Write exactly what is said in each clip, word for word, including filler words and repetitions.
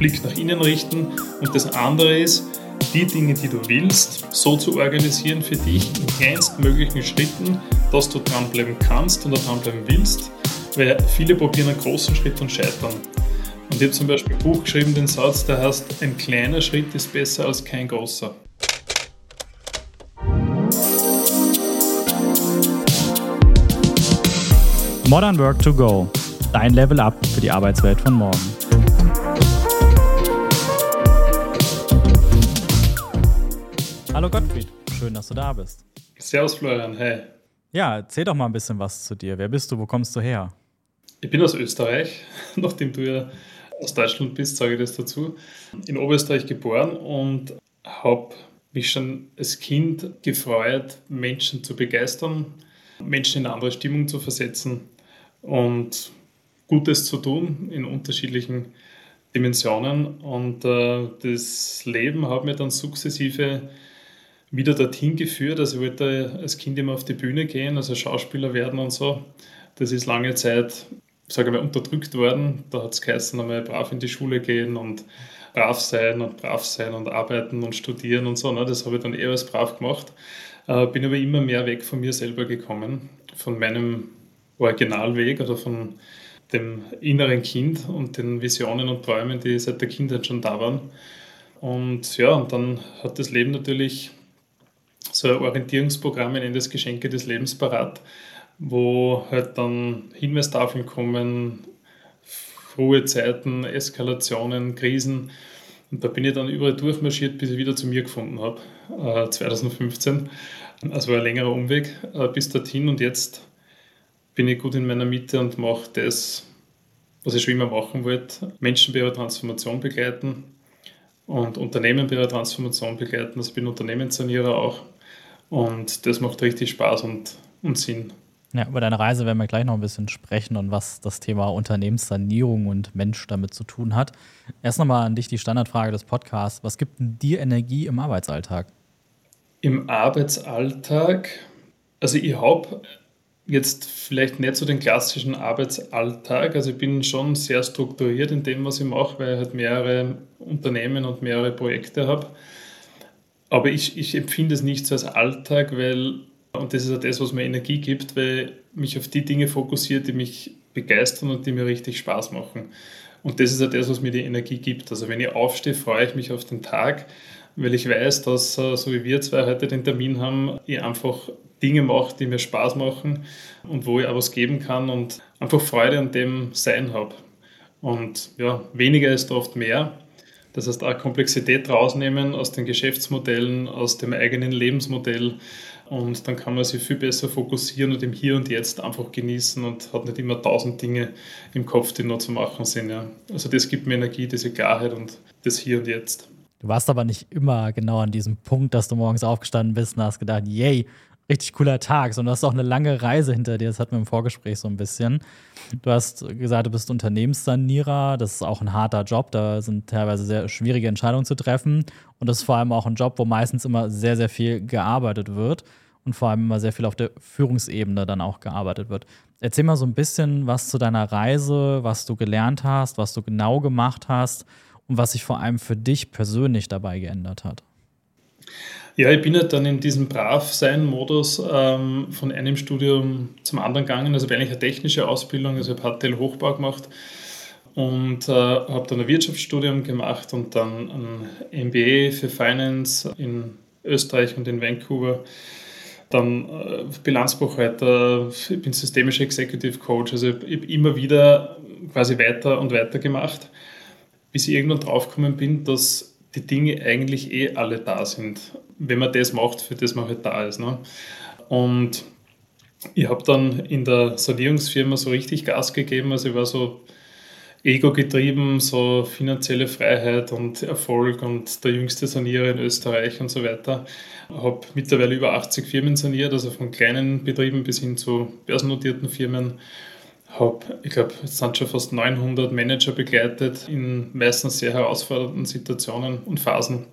Blick nach innen richten. Und das andere ist, die Dinge, die du willst, so zu organisieren für dich in kleinstmöglichen Schritten, dass du dranbleiben kannst und dranbleiben willst, weil viele probieren einen großen Schritt und scheitern. Und ich habe zum Beispiel ein Buch geschrieben, den Satz, der heißt, ein kleiner Schritt ist besser als kein großer. Modern Work to Go, dein Level Up für die Arbeitswelt von morgen. Hallo Gottfried, schön, dass du da bist. Servus Florian, hey. Ja, erzähl doch mal ein bisschen was zu dir. Wer bist du, wo kommst du her? Ich bin aus Österreich, nachdem du ja aus Deutschland bist, sage ich das dazu. In Oberösterreich geboren und habe mich schon als Kind gefreut, Menschen zu begeistern, Menschen in eine andere Stimmung zu versetzen und Gutes zu tun in unterschiedlichen Dimensionen. Und äh, das Leben hat mir dann sukzessive wieder dorthin geführt. Also ich wollte als Kind immer auf die Bühne gehen, also Schauspieler werden und so. Das ist lange Zeit, sage ich mal, unterdrückt worden. Da hat es geheißen, einmal brav in die Schule gehen und brav sein und brav sein und arbeiten und studieren und so. Ne? Das habe ich dann eher als brav gemacht. Äh, bin aber immer mehr weg von mir selber gekommen, von meinem Originalweg oder von dem inneren Kind und den Visionen und Träumen, die seit der Kindheit schon da waren. Und ja, und dann hat das Leben natürlich so ein Orientierungsprogramm, ich nenne das Geschenke des Lebens parat, wo halt dann Hinweistafeln kommen, frohe Zeiten, Eskalationen, Krisen. Und da bin ich dann überall durchmarschiert, bis ich wieder zu mir gefunden habe, äh, zwanzig fünfzehn. Also war ein längerer Umweg äh, bis dorthin und jetzt bin ich gut in meiner Mitte und mache das, was ich schon immer machen wollte, Menschen bei ihrer Transformation begleiten und Unternehmen bei ihrer Transformation begleiten. Also ich bin Unternehmenssanierer auch und das macht richtig Spaß und, und Sinn. Ja, über deine Reise werden wir gleich noch ein bisschen sprechen und was das Thema Unternehmenssanierung und Mensch damit zu tun hat. Erst nochmal an dich die Standardfrage des Podcasts. Was gibt denn dir Energie im Arbeitsalltag? Im Arbeitsalltag, also ich habe jetzt vielleicht nicht so den klassischen Arbeitsalltag, also ich bin schon sehr strukturiert in dem, was ich mache, weil ich halt mehrere Unternehmen und mehrere Projekte habe. Aber ich, ich empfinde es nicht so als Alltag, weil, und das ist ja das, was mir Energie gibt, weil ich mich auf die Dinge fokussiert, die mich begeistern und die mir richtig Spaß machen. Und das ist ja das, was mir die Energie gibt. Also wenn ich aufstehe, freue ich mich auf den Tag, weil ich weiß, dass, so wie wir zwei heute den Termin haben, ich einfach Dinge mache, die mir Spaß machen und wo ich auch was geben kann und einfach Freude an dem Sein habe. Und ja, weniger ist oft mehr. Das heißt, auch Komplexität rausnehmen aus den Geschäftsmodellen, aus dem eigenen Lebensmodell. Und dann kann man sich viel besser fokussieren und im Hier und Jetzt einfach genießen und hat nicht immer tausend Dinge im Kopf, die noch zu machen sind. Ja. Also das gibt mir Energie, diese Klarheit und das Hier und Jetzt. Du warst aber nicht immer genau an diesem Punkt, dass du morgens aufgestanden bist und hast gedacht, yay, richtig cooler Tag, sondern du hast auch eine lange Reise hinter dir. Das hatten wir im Vorgespräch so ein bisschen. Du hast gesagt, du bist Unternehmenssanierer. Das ist auch ein harter Job. Da sind teilweise sehr schwierige Entscheidungen zu treffen. Und das ist vor allem auch ein Job, wo meistens immer sehr, sehr viel gearbeitet wird. Und vor allem immer sehr viel auf der Führungsebene dann auch gearbeitet wird. Erzähl mal so ein bisschen was zu deiner Reise, was du gelernt hast, was du genau gemacht hast und was sich vor allem für dich persönlich dabei geändert hat. Ja, ich bin halt dann in diesem Brav-Sein-Modus ähm, von einem Studium zum anderen gegangen. Also ich habe eigentlich eine technische Ausbildung, also ich habe H T L Hochbau gemacht und äh, habe dann ein Wirtschaftsstudium gemacht und dann ein M B A für Finance in Österreich und in Vancouver. Dann äh, Bilanzbuchhalter, ich bin systemischer Executive Coach, also ich habe immer wieder quasi weiter und weiter gemacht, bis ich irgendwann draufgekommen bin, dass die Dinge eigentlich eh alle da sind, wenn man das macht, für das man halt da ist. Ne? Und ich habe dann in der Sanierungsfirma so richtig Gas gegeben, also ich war so ego-getrieben, so finanzielle Freiheit und Erfolg und der jüngste Sanierer in Österreich und so weiter. Ich habe mittlerweile über achtzig Firmen saniert, also von kleinen Betrieben bis hin zu börsennotierten Firmen. Habe, ich glaube, es sind schon fast neunhundert Manager begleitet in meistens sehr herausfordernden Situationen und Phasen.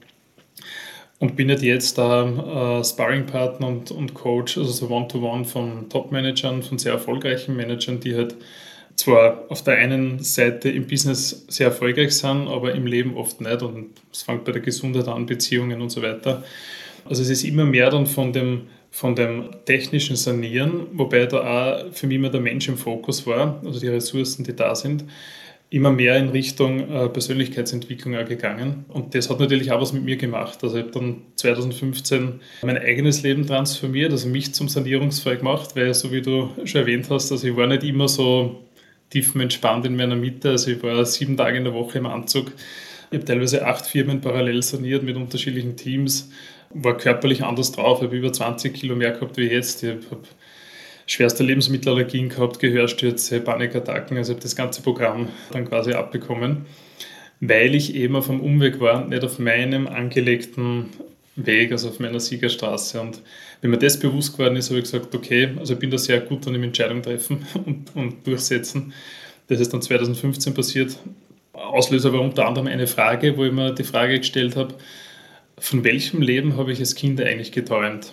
Und bin halt jetzt da äh, Sparringpartner und, und Coach, also so One-to-One von Top-Managern, von sehr erfolgreichen Managern, die halt zwar auf der einen Seite im Business sehr erfolgreich sind, aber im Leben oft nicht. Und es fängt bei der Gesundheit an, Beziehungen und so weiter. Also es ist immer mehr dann von dem, von dem technischen Sanieren, wobei da auch für mich immer der Mensch im Fokus war, also die Ressourcen, die da sind, immer mehr in Richtung äh, Persönlichkeitsentwicklung auch gegangen. Und das hat natürlich auch was mit mir gemacht. Also ich habe dann zwanzig fünfzehn mein eigenes Leben transformiert, also mich zum Sanierungsfall gemacht, weil so wie du schon erwähnt hast, also ich war nicht immer so tiefenentspannt in meiner Mitte. Also ich war sieben Tage in der Woche im Anzug. Ich habe teilweise acht Firmen parallel saniert mit unterschiedlichen Teams, war körperlich anders drauf, ich habe über zwanzig Kilo mehr gehabt wie jetzt. Ich habe schwerste Lebensmittelallergien gehabt, Gehörstürze, Panikattacken, also ich habe das ganze Programm dann quasi abbekommen, weil ich eben auf einem Umweg war, nicht auf meinem angelegten Weg, also auf meiner Siegerstraße. Und wenn mir das bewusst geworden ist, habe ich gesagt, okay, also ich bin da sehr gut an dem Entscheidung treffen und, und durchsetzen. Das ist dann zwanzig fünfzehn passiert. Auslöser war unter anderem eine Frage, wo ich mir die Frage gestellt habe, von welchem Leben habe ich als Kind eigentlich geträumt?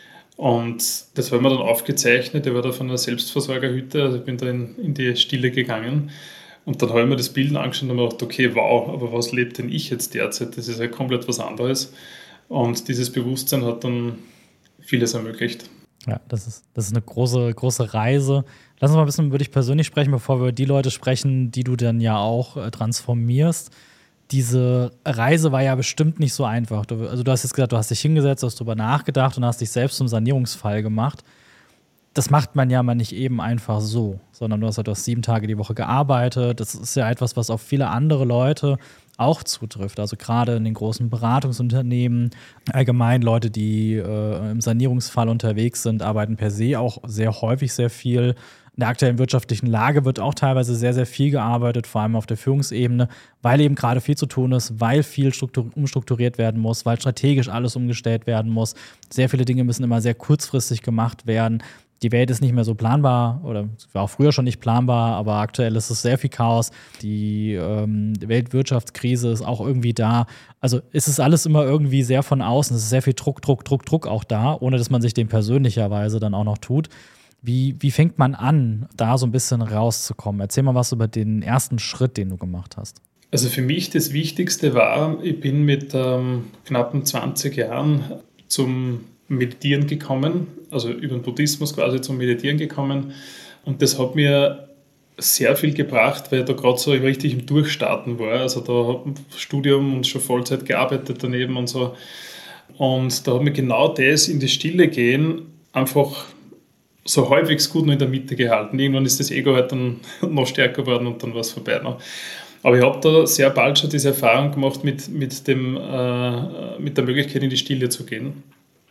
Und das war mir dann aufgezeichnet, ich war da von einer Selbstversorgerhütte, also ich bin da in, in die Stille gegangen. Und dann habe ich mir das Bild angeschaut und mir gedacht, okay, wow, aber was lebt denn ich jetzt derzeit? Das ist ja komplett was anderes. Und dieses Bewusstsein hat dann vieles ermöglicht. Ja, das ist, das ist eine große, große Reise. Lass uns mal ein bisschen über dich persönlich sprechen, bevor wir über die Leute sprechen, die du dann ja auch äh, transformierst. Diese Reise war ja bestimmt nicht so einfach. Du, also du hast jetzt gesagt, du hast dich hingesetzt, hast darüber nachgedacht und hast dich selbst zum Sanierungsfall gemacht. Das macht man ja mal nicht eben einfach so, sondern du hast, du hast sieben Tage die Woche gearbeitet. Das ist ja etwas, was auf viele andere Leute auch zutrifft. Also gerade in den großen Beratungsunternehmen, allgemein Leute, die äh, im Sanierungsfall unterwegs sind, arbeiten per se auch sehr häufig sehr viel. In der aktuellen wirtschaftlichen Lage wird auch teilweise sehr, sehr viel gearbeitet, vor allem auf der Führungsebene, weil eben gerade viel zu tun ist, weil viel struktur- umstrukturiert werden muss, weil strategisch alles umgestellt werden muss. Sehr viele Dinge müssen immer sehr kurzfristig gemacht werden. Die Welt ist nicht mehr so planbar oder war auch früher schon nicht planbar, aber aktuell ist es sehr viel Chaos. Die ähm, Weltwirtschaftskrise ist auch irgendwie da. Also es ist alles immer irgendwie sehr von außen. Es ist sehr viel Druck, Druck, Druck, Druck auch da, ohne dass man sich dem persönlicherweise dann auch noch tut. Wie, wie fängt man an, da so ein bisschen rauszukommen? Erzähl mal was über den ersten Schritt, den du gemacht hast. Also für mich das Wichtigste war, ich bin mit ähm, knappen zwanzig Jahren zum Meditieren gekommen, also über den Buddhismus quasi zum Meditieren gekommen. Und das hat mir sehr viel gebracht, weil ich da gerade so richtig im Durchstarten war. Also da habe ich Studium und schon Vollzeit gearbeitet daneben und so. Und da hat mir genau das in die Stille gehen einfach so halbwegs gut noch in der Mitte gehalten. Irgendwann ist das Ego halt dann noch stärker geworden und dann war es vorbei noch. Aber ich habe da sehr bald schon diese Erfahrung gemacht mit, mit, dem, äh, mit der Möglichkeit, in die Stille zu gehen.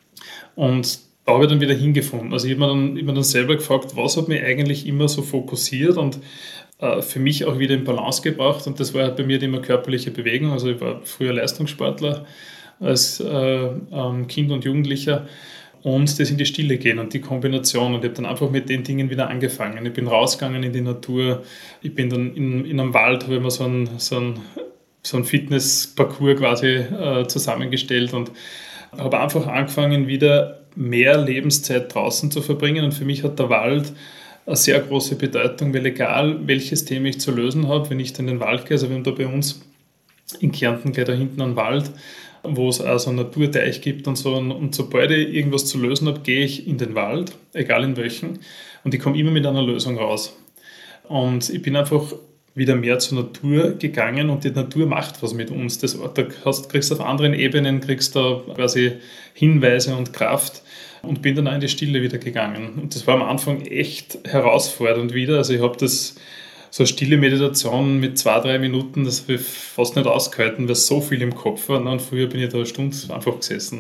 Und da habe ich dann wieder hingefunden. Also ich habe mir dann, ich hab mir dann selber gefragt, was hat mich eigentlich immer so fokussiert und äh, für mich auch wieder in Balance gebracht. Und das war halt bei mir immer körperliche Bewegung. Also ich war früher Leistungssportler als äh, ähm, Kind und Jugendlicher. Und das in die Stille gehen und die Kombination. Und ich habe dann einfach mit den Dingen wieder angefangen. Ich bin rausgegangen in die Natur. Ich bin dann in, in einem Wald, habe ich mir so einen, so einen, so einen Fitnessparcours quasi äh, zusammengestellt und habe einfach angefangen, wieder mehr Lebenszeit draußen zu verbringen. Und für mich hat der Wald eine sehr große Bedeutung, weil egal welches Thema ich zu lösen habe, wenn ich dann in den Wald gehe, also wir haben da bei uns in Kärnten gleich da hinten einen Wald, wo es auch so einen Naturteich gibt und so. Und sobald ich irgendwas zu lösen habe, gehe ich in den Wald, egal in welchen, und ich komme immer mit einer Lösung raus. Und ich bin einfach wieder mehr zur Natur gegangen und die Natur macht was mit uns. Das, da hast, kriegst du auf anderen Ebenen kriegst du quasi Hinweise und Kraft und bin dann auch in die Stille wieder gegangen. Und das war am Anfang echt herausfordernd wieder. Also ich habe das so eine stille Meditation mit zwei, drei Minuten, das habe ich fast nicht ausgehalten, weil so viel im Kopf war. Und früher bin ich da eine Stunde einfach gesessen.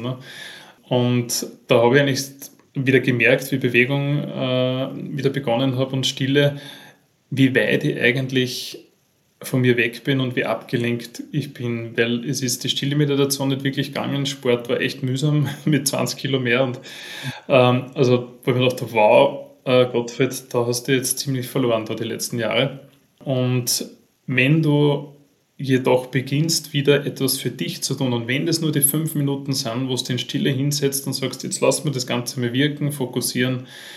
Und da habe ich eigentlich wieder gemerkt, wie Bewegung äh, wieder begonnen habe und Stille, wie weit ich eigentlich von mir weg bin und wie abgelenkt ich bin, weil es ist die stille Meditation nicht wirklich gegangen. Sport war echt mühsam mit zwanzig Kilo mehr und ähm, also wo ich mir dachte, wow, äh, Gottfried, da hast du jetzt ziemlich verloren da die letzten Jahre. Und wenn du jedoch beginnst, wieder etwas für dich zu tun und wenn das nur die fünf Minuten sind, wo du in Stille hinsetzt und sagst, jetzt lass mir das Ganze mal wirken, fokussieren,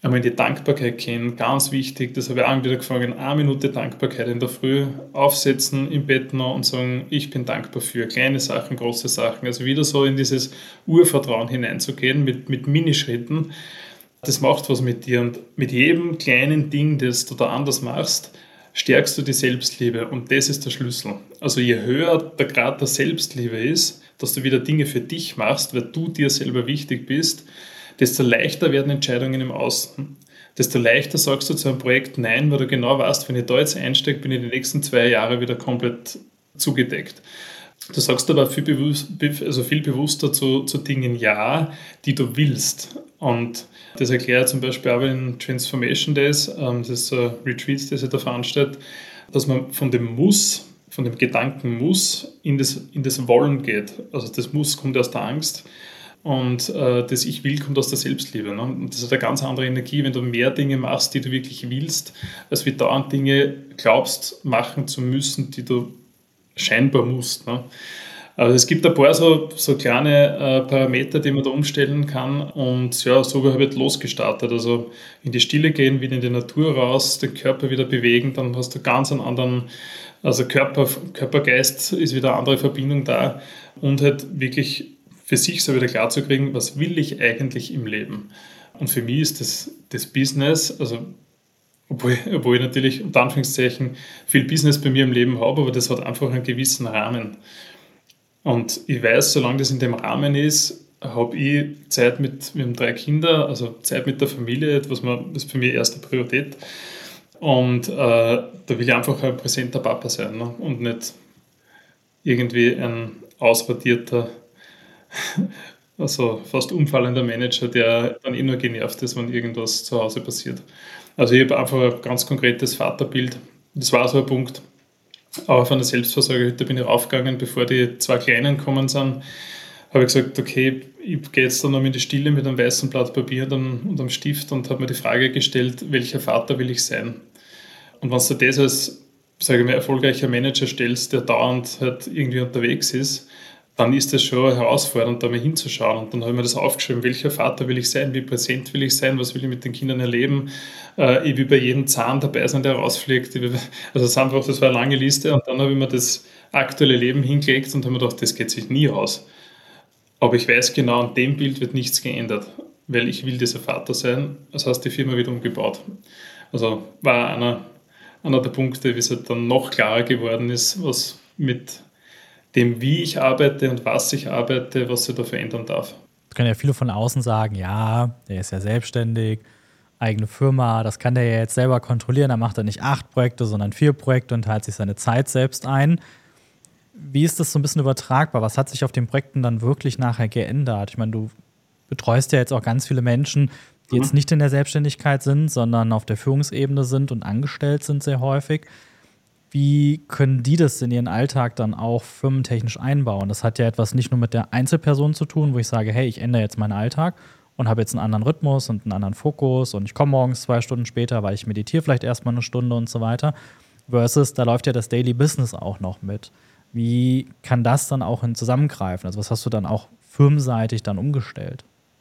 einmal in die Dankbarkeit gehen, ganz wichtig, das habe ich auch wieder gefangen, eine Minute Dankbarkeit in der Früh, aufsetzen im Bett noch und sagen, ich bin dankbar für kleine Sachen, große Sachen, also wieder so in dieses Urvertrauen hineinzugehen mit, mit Minischritten, das macht was mit dir und mit jedem kleinen Ding, das du da anders machst, stärkst du die Selbstliebe und das ist der Schlüssel. Also je höher der Grad der Selbstliebe ist, dass du wieder Dinge für dich machst, weil du dir selber wichtig bist, desto leichter werden Entscheidungen im Außen. Desto leichter sagst du zu einem Projekt Nein, weil du genau weißt, wenn ich da jetzt einsteige, bin ich die nächsten zwei Jahre wieder komplett zugedeckt. Du sagst aber viel, bewusst, also viel bewusster zu, zu Dingen Ja, die du willst. Und das erkläre ich zum Beispiel auch in Transformation Days, das ist so ein Retreat, das ich da veranstalte, dass man von dem Muss, von dem Gedanken Muss in das, in das Wollen geht. Also das Muss kommt aus der Angst. Und äh, das Ich will kommt aus der Selbstliebe. Ne? Und das hat eine ganz andere Energie, wenn du mehr Dinge machst, die du wirklich willst, als wie dauernd Dinge glaubst, machen zu müssen, die du scheinbar musst. Ne? Also es gibt ein paar so, so kleine äh, Parameter, die man da umstellen kann. Und ja, so habe ich halt losgestartet. Also in die Stille gehen, wieder in die Natur raus, den Körper wieder bewegen, dann hast du ganz einen anderen, also Körper, Körper-Geist ist wieder eine andere Verbindung da. Und halt wirklich für sich so wieder klar zu kriegen, was will ich eigentlich im Leben? Und für mich ist das, das Business, also obwohl, obwohl ich natürlich unter Anführungszeichen viel Business bei mir im Leben habe, aber das hat einfach einen gewissen Rahmen. Und ich weiß, solange das in dem Rahmen ist, habe ich Zeit mit, wir haben drei Kinder, also Zeit mit der Familie, was man, das ist für mich erste Priorität. Und äh, da will ich einfach ein präsenter Papa sein, ne? Und nicht irgendwie ein ausradierter, also fast umfallender Manager, der dann eh nur genervt ist, wenn irgendwas zu Hause passiert. Also ich habe einfach ein ganz konkretes Vaterbild. Das war so ein Punkt. Aber von der Selbstversorgerhütte bin ich raufgegangen, bevor die zwei Kleinen gekommen sind, habe ich gesagt, okay, ich gehe jetzt dann noch in die Stille mit einem weißen Blatt Papier und einem, und einem Stift und habe mir die Frage gestellt, welcher Vater will ich sein? Und wenn du das als, sage ich mal, erfolgreicher Manager stellst, der dauernd halt irgendwie unterwegs ist, dann ist das schon herausfordernd, da mal hinzuschauen. Und dann habe ich mir das aufgeschrieben, welcher Vater will ich sein, wie präsent will ich sein, was will ich mit den Kindern erleben. Äh, ich will bei jedem Zahn dabei sein, der rausfliegt. Will, also das, einfach, das war eine lange Liste. Und dann habe ich mir das aktuelle Leben hingelegt und habe mir gedacht, das geht sich nie aus. Aber ich weiß genau, an dem Bild wird nichts geändert, weil ich will dieser Vater sein. Das heißt, die Firma wird umgebaut. Also war einer, einer der Punkte, wie es halt dann noch klarer geworden ist, was mit dem, wie ich arbeite und was ich arbeite, was sich da verändern darf. Das können ja viele von außen sagen, ja, der ist ja selbstständig, eigene Firma, das kann der ja jetzt selber kontrollieren, da macht er nicht acht Projekte, sondern vier Projekte und teilt sich seine Zeit selbst ein. Wie ist das so ein bisschen übertragbar? Was hat sich auf den Projekten dann wirklich nachher geändert? Ich meine, du betreust ja jetzt auch ganz viele Menschen, die mhm. jetzt nicht in der Selbstständigkeit sind, sondern auf der Führungsebene sind und angestellt sind sehr häufig. Wie können die das in ihren Alltag dann auch firmentechnisch einbauen? Das hat ja etwas nicht nur mit der Einzelperson zu tun, wo ich sage, hey, ich ändere jetzt meinen Alltag und habe jetzt einen anderen Rhythmus und einen anderen Fokus und ich komme morgens zwei Stunden später, weil ich meditiere vielleicht erstmal eine Stunde und so weiter. Versus, da läuft ja das Daily Business auch noch mit. Wie kann das dann auch in zusammengreifen? Also was hast du dann auch firmenseitig dann umgestellt?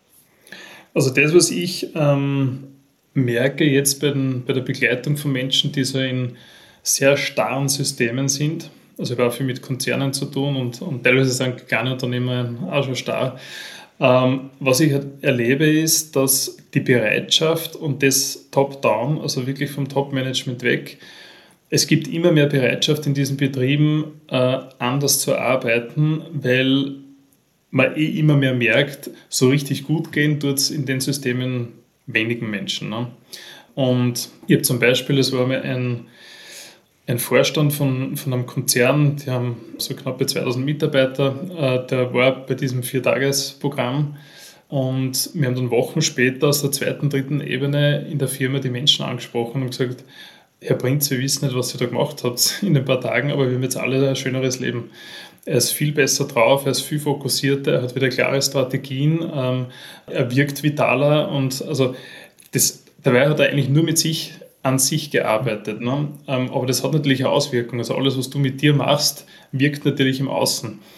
Also das, was ich ähm, merke jetzt bei, den, bei der Begleitung von Menschen, die so in sehr starren Systemen sind. Also ich habe auch viel mit Konzernen zu tun und, und teilweise sind kleine Unternehmen auch schon starr. Ähm, was ich halt erlebe ist, dass die Bereitschaft und das Top-Down, also wirklich vom Top-Management weg, es gibt immer mehr Bereitschaft in diesen Betrieben, äh, anders zu arbeiten, weil man eh immer mehr merkt, so richtig gut gehen tut es in den Systemen wenigen Menschen. Ne? Und ich habe zum Beispiel, es war mir ein Ein Vorstand von, von einem Konzern, die haben so knappe zweitausend Mitarbeiter, äh, der war bei diesem Viertagesprogramm und wir haben dann Wochen später aus der zweiten, dritten Ebene in der Firma die Menschen angesprochen und gesagt, Herr Prinz, wir wissen nicht, was ihr da gemacht habt in ein paar Tagen, aber wir haben jetzt alle ein schöneres Leben. Er ist viel besser drauf, er ist viel fokussierter, er hat wieder klare Strategien, ähm, er wirkt vitaler und also das, dabei hat er eigentlich nur mit sich an sich gearbeitet. Ne? Ähm, aber das hat natürlich eine Auswirkung. Also alles, was du mit dir machst, wirkt natürlich im Außen.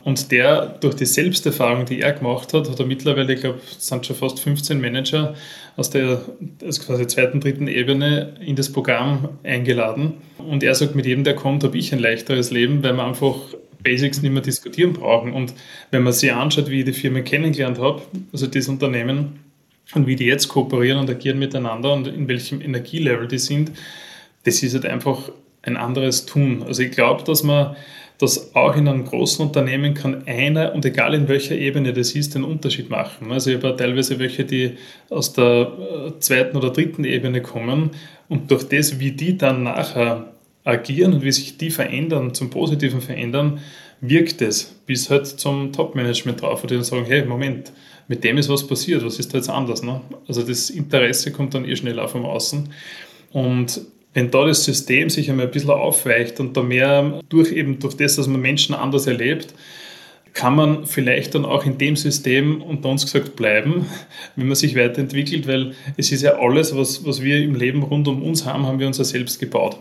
Und der, durch die Selbsterfahrung, die er gemacht hat, hat er mittlerweile, ich glaube, es sind schon fast fünfzehn Manager aus der also quasi zweiten, dritten Ebene in das Programm eingeladen. Und er sagt, mit jedem, der kommt, habe ich ein leichteres Leben, weil wir einfach Basics nicht mehr diskutieren brauchen. Und wenn man sich anschaut, wie ich die Firmen kennengelernt habe, also das Unternehmen, und wie die jetzt kooperieren und agieren miteinander und in welchem Energielevel die sind, das ist halt einfach ein anderes Tun. Also ich glaube, dass man das auch in einem großen Unternehmen kann einer, und egal in welcher Ebene das ist, den Unterschied machen. Also ich habe teilweise welche, die aus der zweiten oder dritten Ebene kommen und durch das, wie die dann nachher agieren und wie sich die verändern, zum Positiven verändern, wirkt es bis halt zum Top-Management drauf, wo die dann sagen, hey, Moment, mit dem ist was passiert, was ist da jetzt anders? Ne? Also das Interesse kommt dann eh schneller vom Außen. Und wenn da das System sich einmal ein bisschen aufweicht und da mehr durch eben durch das, dass man Menschen anders erlebt, kann man vielleicht dann auch in dem System unter uns gesagt bleiben, wenn man sich weiterentwickelt, weil es ist ja alles, was, was wir im Leben rund um uns haben, haben wir uns ja selbst gebaut.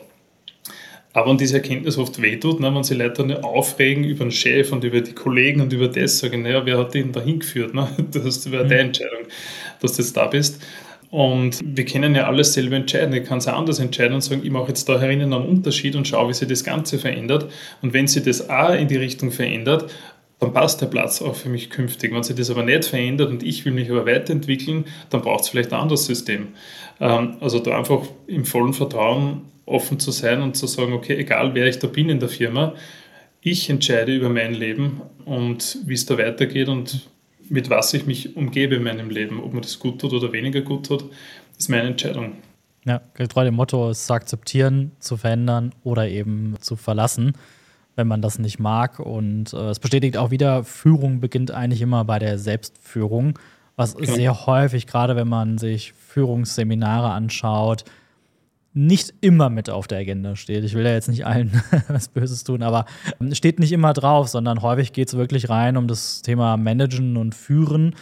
Aber wenn diese Erkenntnis oft wehtut, ne, wenn sich Leute dann aufregen über den Chef und über die Kollegen und über das, sagen, naja, wer hat den da hingeführt? Ne? Das war deine Entscheidung, dass du jetzt da bist. Und wir können ja alles selber entscheiden. Ich kann es auch anders entscheiden und sagen, ich mache jetzt da herinnen einen Unterschied und schaue, wie sich das Ganze verändert. Und wenn sich das auch in die Richtung verändert, dann passt der Platz auch für mich künftig. Wenn sich das aber nicht verändert und ich will mich aber weiterentwickeln, dann braucht es vielleicht ein anderes System. Also da einfach im vollen Vertrauen offen zu sein und zu sagen, okay, egal wer ich da bin in der Firma, ich entscheide über mein Leben und wie es da weitergeht und mit was ich mich umgebe in meinem Leben. Ob mir das gut tut oder weniger gut tut, ist meine Entscheidung. Ja, getreu dem Motto, es zu akzeptieren, zu verändern oder eben zu verlassen, wenn man das nicht mag. Und äh, es bestätigt auch wieder, Führung beginnt eigentlich immer bei der Selbstführung, was okay. sehr häufig, gerade wenn man sich Führungsseminare anschaut, nicht immer mit auf der Agenda steht. Ich will ja jetzt nicht allen was Böses tun, aber steht nicht immer drauf, sondern häufig geht es wirklich rein um das Thema Managen und Führen.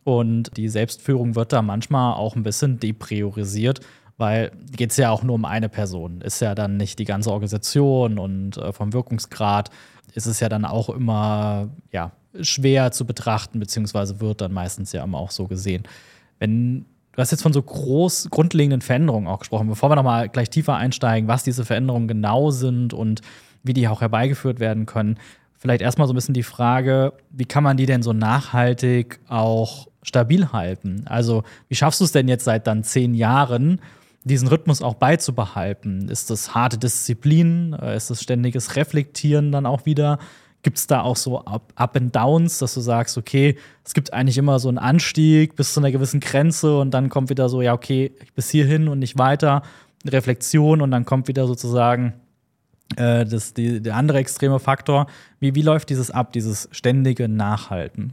Und die Selbstführung wird da manchmal auch ein bisschen depriorisiert, weil geht es ja auch nur um eine Person. Ist ja dann nicht die ganze Organisation und äh, vom Wirkungsgrad ist es ja dann auch immer ja, schwer zu betrachten, beziehungsweise wird dann meistens ja immer auch so gesehen. Wenn Du hast jetzt von so groß grundlegenden Veränderungen auch gesprochen. Bevor wir nochmal gleich tiefer einsteigen, was diese Veränderungen genau sind und wie die auch herbeigeführt werden können, vielleicht erstmal so ein bisschen die Frage, wie kann man die denn so nachhaltig auch stabil halten? Also wie schaffst du es denn jetzt seit dann zehn Jahren, diesen Rhythmus auch beizubehalten? Ist das harte Disziplin? Ist das ständiges Reflektieren dann auch wieder? Gibt es da auch so Up, Up and Downs, dass du sagst, okay, es gibt eigentlich immer so einen Anstieg bis zu einer gewissen Grenze und dann kommt wieder so, ja, okay, bis hierhin und nicht weiter, Reflexion und dann kommt wieder sozusagen äh, das, die, der andere extreme Faktor. Wie, wie läuft dieses ab, dieses ständige Nachhalten?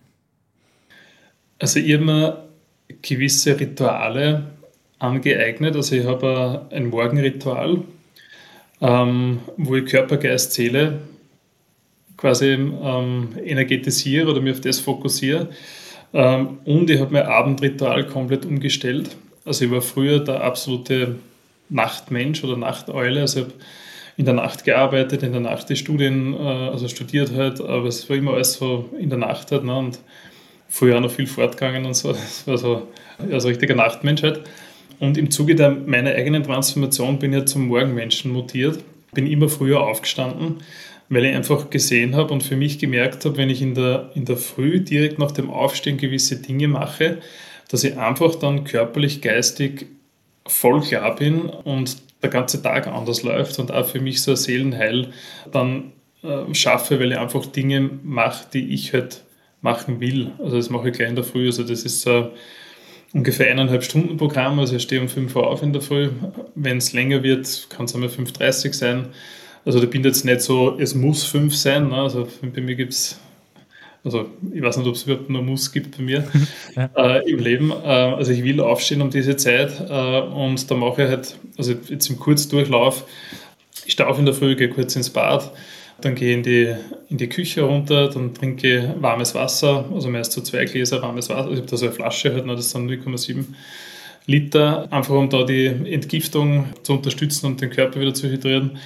Also ich habe mir gewisse Rituale angeeignet. Also ich habe ein Morgenritual, ähm, wo ich Körper, Geist, Seele quasi ähm, energetisiere oder mich auf das fokussiere. Ähm, und ich habe mein Abendritual komplett umgestellt. Also ich war früher der absolute Nachtmensch oder Nachteule. Also ich habe in der Nacht gearbeitet, in der Nacht die Studien, äh, also studiert halt, aber es war immer alles so in der Nacht halt. Ne? Und früher auch noch viel fortgegangen und so. Das war so, ja, so ein richtiger Nachtmensch halt. Und im Zuge der, meiner eigenen Transformation bin ich ja zum Morgenmenschen mutiert. Bin immer früher aufgestanden, weil ich einfach gesehen habe und für mich gemerkt habe, wenn ich in der, in der Früh direkt nach dem Aufstehen gewisse Dinge mache, dass ich einfach dann körperlich, geistig voll klar bin und der ganze Tag anders läuft und auch für mich so ein Seelenheil dann äh, schaffe, weil ich einfach Dinge mache, die ich halt machen will. Also das mache ich gleich in der Früh. Also das ist so ungefähr eineinhalb Stunden Programm. Also ich stehe um fünf Uhr auf in der Früh. Wenn es länger wird, kann es einmal fünf Uhr dreißig sein. Also da bin ich jetzt nicht so, es muss fünf sein. Ne? Also bei mir gibt es, also ich weiß nicht, ob es überhaupt nur Muss gibt bei mir ja. äh, im Leben. Äh, also ich will aufstehen um diese Zeit äh, und da mache ich halt, also jetzt im Kurzdurchlauf, ich stehe auf in der Früh, gehe kurz ins Bad, dann gehe ich in die, in die Küche runter, dann trinke warmes Wasser, also meist so zwei Gläser warmes Wasser. Ich habe da so eine Flasche, halt, ne, das sind null Komma sieben Liter, einfach um da die Entgiftung zu unterstützen und den Körper wieder zu hydrieren.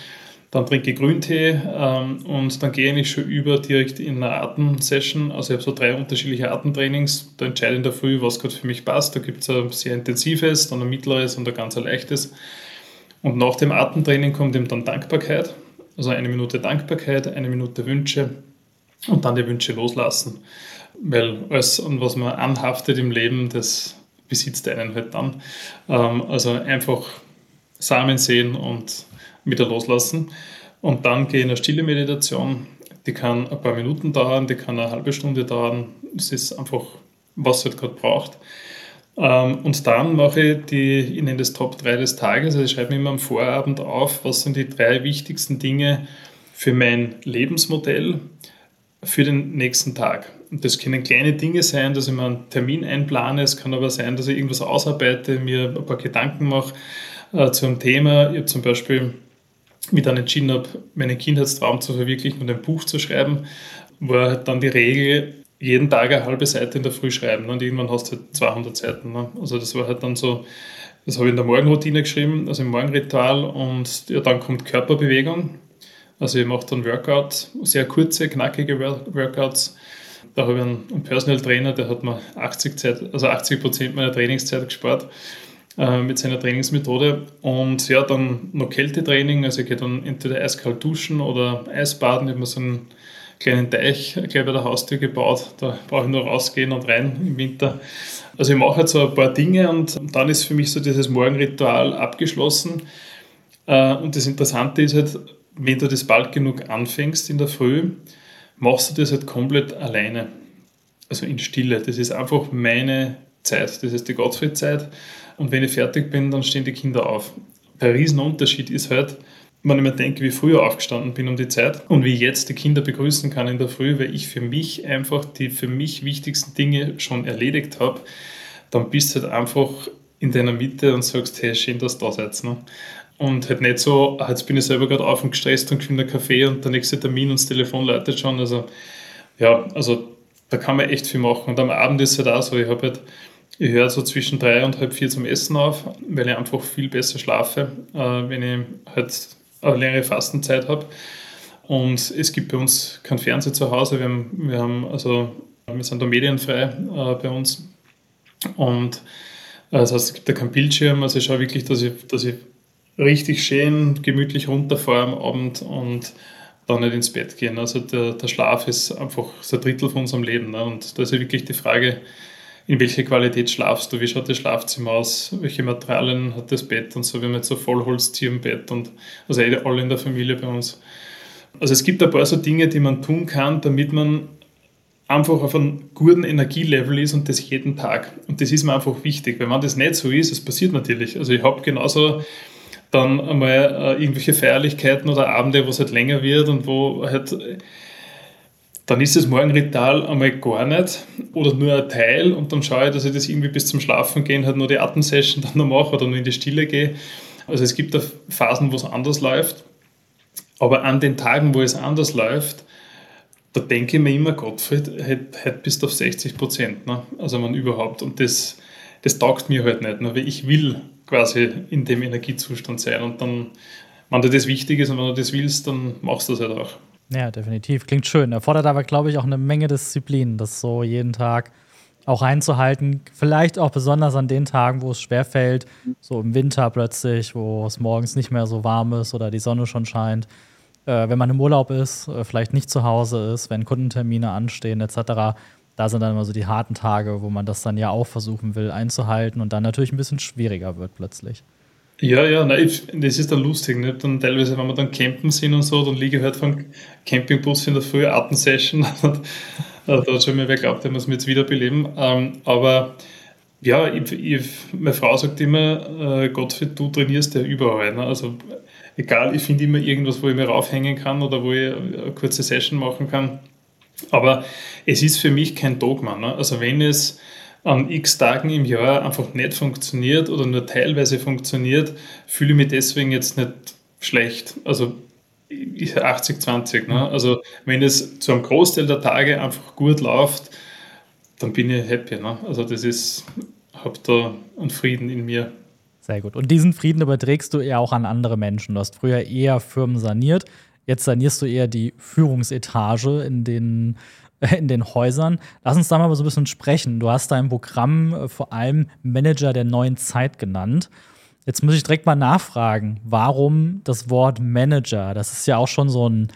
Dann trinke ich Grüntee ähm, und dann gehe ich eigentlich schon über direkt in eine Atemsession. Also ich habe so drei unterschiedliche Atemtrainings. Da entscheide ich in der Früh, was gerade für mich passt. Da gibt es ein sehr intensives, dann ein mittleres und ein ganz ein leichtes. Und nach dem Atemtraining kommt eben dann Dankbarkeit. Also eine Minute Dankbarkeit, eine Minute Wünsche und dann die Wünsche loslassen. Weil alles, an was man anhaftet im Leben, das besitzt einen halt dann. Ähm, also einfach Samen sehen und wieder loslassen. Und dann gehe ich in eine stille Meditation. Die kann ein paar Minuten dauern, die kann eine halbe Stunde dauern. Es ist einfach, was es halt gerade braucht. Und dann mache ich die, ich nenne das Top drei des Tages. Also ich schreibe mir immer am Vorabend auf, was sind die drei wichtigsten Dinge für mein Lebensmodell für den nächsten Tag. Und das können kleine Dinge sein, dass ich mir einen Termin einplane. Es kann aber sein, dass ich irgendwas ausarbeite, mir ein paar Gedanken mache äh, zu einem Thema. Ich habe zum Beispiel mir dann entschieden habe, meinen Kindheitstraum zu verwirklichen und ein Buch zu schreiben, war halt dann die Regel, jeden Tag eine halbe Seite in der Früh schreiben. Ne? Und irgendwann hast du halt zweihundert Seiten. Ne? Also das war halt dann so, das habe ich in der Morgenroutine geschrieben, also im Morgenritual. Und ja, dann kommt Körperbewegung. Also ich mache dann Workout, sehr kurze, knackige Workouts. Da habe ich einen, einen Personal Trainer, der hat mir achtzig Zeit, also achtzig Prozent meiner Trainingszeit gespart äh, mit seiner Trainingsmethode. Und ja, dann noch Kältetraining, also ich gehe dann entweder eiskalt duschen oder Eisbaden. Ich habe mir so einen kleinen Teich gleich bei der Haustür gebaut, da brauche ich nur rausgehen und rein im Winter. Also ich mache halt so ein paar Dinge und dann ist für mich so dieses Morgenritual abgeschlossen. Äh, und das Interessante ist halt, wenn du das bald genug anfängst in der Früh, machst du das halt komplett alleine. Also in Stille. Das ist einfach meine Zeit. Das ist die Gottfried-Zeit. Und wenn ich fertig bin, dann stehen die Kinder auf. Der Riesenunterschied ist halt, wenn ich mir denke, wie ich früher aufgestanden bin um die Zeit und wie ich jetzt die Kinder begrüßen kann in der Früh, weil ich für mich einfach die für mich wichtigsten Dinge schon erledigt habe, dann bist du halt einfach in deiner Mitte und sagst, hey, schön, dass du da seid. Ne? Und halt nicht so, jetzt bin ich selber gerade auf und gestresst und kriege einen Kaffee und der nächste Termin und das Telefon läutet schon. Also ja, also da kann man echt viel machen. Und am Abend ist es halt auch so, ich habe halt, ich höre so zwischen drei und halb vier zum Essen auf, weil ich einfach viel besser schlafe, äh, wenn ich halt eine längere Fastenzeit habe. Und es gibt bei uns kein Fernseher zu Hause. Wir haben, wir haben also wir sind da medienfrei äh, bei uns. Und äh, das heißt, es gibt da keinen Bildschirm. Also ich schaue wirklich, dass ich, dass ich richtig schön gemütlich runterfahre am Abend und dann nicht ins Bett gehen. Also der, der Schlaf ist einfach so ein Drittel von unserem Leben. Ne? Und da ist ja wirklich die Frage, in welcher Qualität schlafst du? Wie schaut das Schlafzimmer aus? Welche Materialien hat das Bett und so? Wir haben jetzt so Vollholztierenbett und also alle in der Familie bei uns. Also es gibt ein paar so Dinge, die man tun kann, damit man einfach auf einem guten Energielevel ist und das jeden Tag. Und das ist mir einfach wichtig, weil wenn das nicht so ist, es passiert natürlich. Also ich habe genauso dann einmal äh, irgendwelche Feierlichkeiten oder Abende, wo es halt länger wird und wo halt, dann ist das Morgenritual einmal gar nicht oder nur ein Teil und dann schaue ich, dass ich das irgendwie bis zum Schlafen gehen halt nur die Atemsession dann noch mache oder nur in die Stille gehe. Also es gibt da Phasen, wo es anders läuft, aber an den Tagen, wo es anders läuft, da denke ich mir immer, Gottfried, heute, heute bist du auf sechzig Prozent, ne? Also man überhaupt. Und das, das taugt mir halt nicht, ne? Weil ich will quasi in dem Energiezustand sein. Und dann, wenn dir das wichtig ist und wenn du das willst, dann machst du das halt auch. Ja, definitiv. Klingt schön. Erfordert aber, glaube ich, auch eine Menge Disziplin, das so jeden Tag auch einzuhalten. Vielleicht auch besonders an den Tagen, wo es schwerfällt, so im Winter plötzlich, wo es morgens nicht mehr so warm ist oder die Sonne schon scheint. Äh, wenn man im Urlaub ist, äh, vielleicht nicht zu Hause ist, wenn Kundentermine anstehen et cetera. Da sind dann immer so die harten Tage, wo man das dann ja auch versuchen will einzuhalten und dann natürlich ein bisschen schwieriger wird plötzlich. Ja, ja, nein, das ist dann lustig. Nicht? Dann teilweise, wenn wir dann campen sind und so, dann liege ich halt vom Campingbus in der Früh, Atemsession. Und da hat schon mal wer glaubt, der muss mich jetzt wiederbeleben. Ähm, aber ja, ich, ich, meine Frau sagt immer, äh, Gottfried, du trainierst ja überall. Ne? Also egal, ich finde immer irgendwas, wo ich mir raufhängen kann oder wo ich eine kurze Session machen kann. Aber es ist für mich kein Dogma. Ne? Also wenn es an x Tagen im Jahr einfach nicht funktioniert oder nur teilweise funktioniert, fühle ich mich deswegen jetzt nicht schlecht. Also achtzig zwanzig. Ne? Also wenn es zu einem Großteil der Tage einfach gut läuft, dann bin ich happy. Ne? Also das ist, habe da einen Frieden in mir. Sehr gut. Und diesen Frieden überträgst du eher auch an andere Menschen. Du hast früher eher Firmen saniert, jetzt sanierst du eher die Führungsetage in den, in den Häusern. Lass uns da mal so ein bisschen sprechen. Du hast dein Programm äh, vor allem Manager der neuen Zeit genannt. Jetzt muss ich direkt mal nachfragen, warum das Wort Manager? Das ist ja auch schon so ein,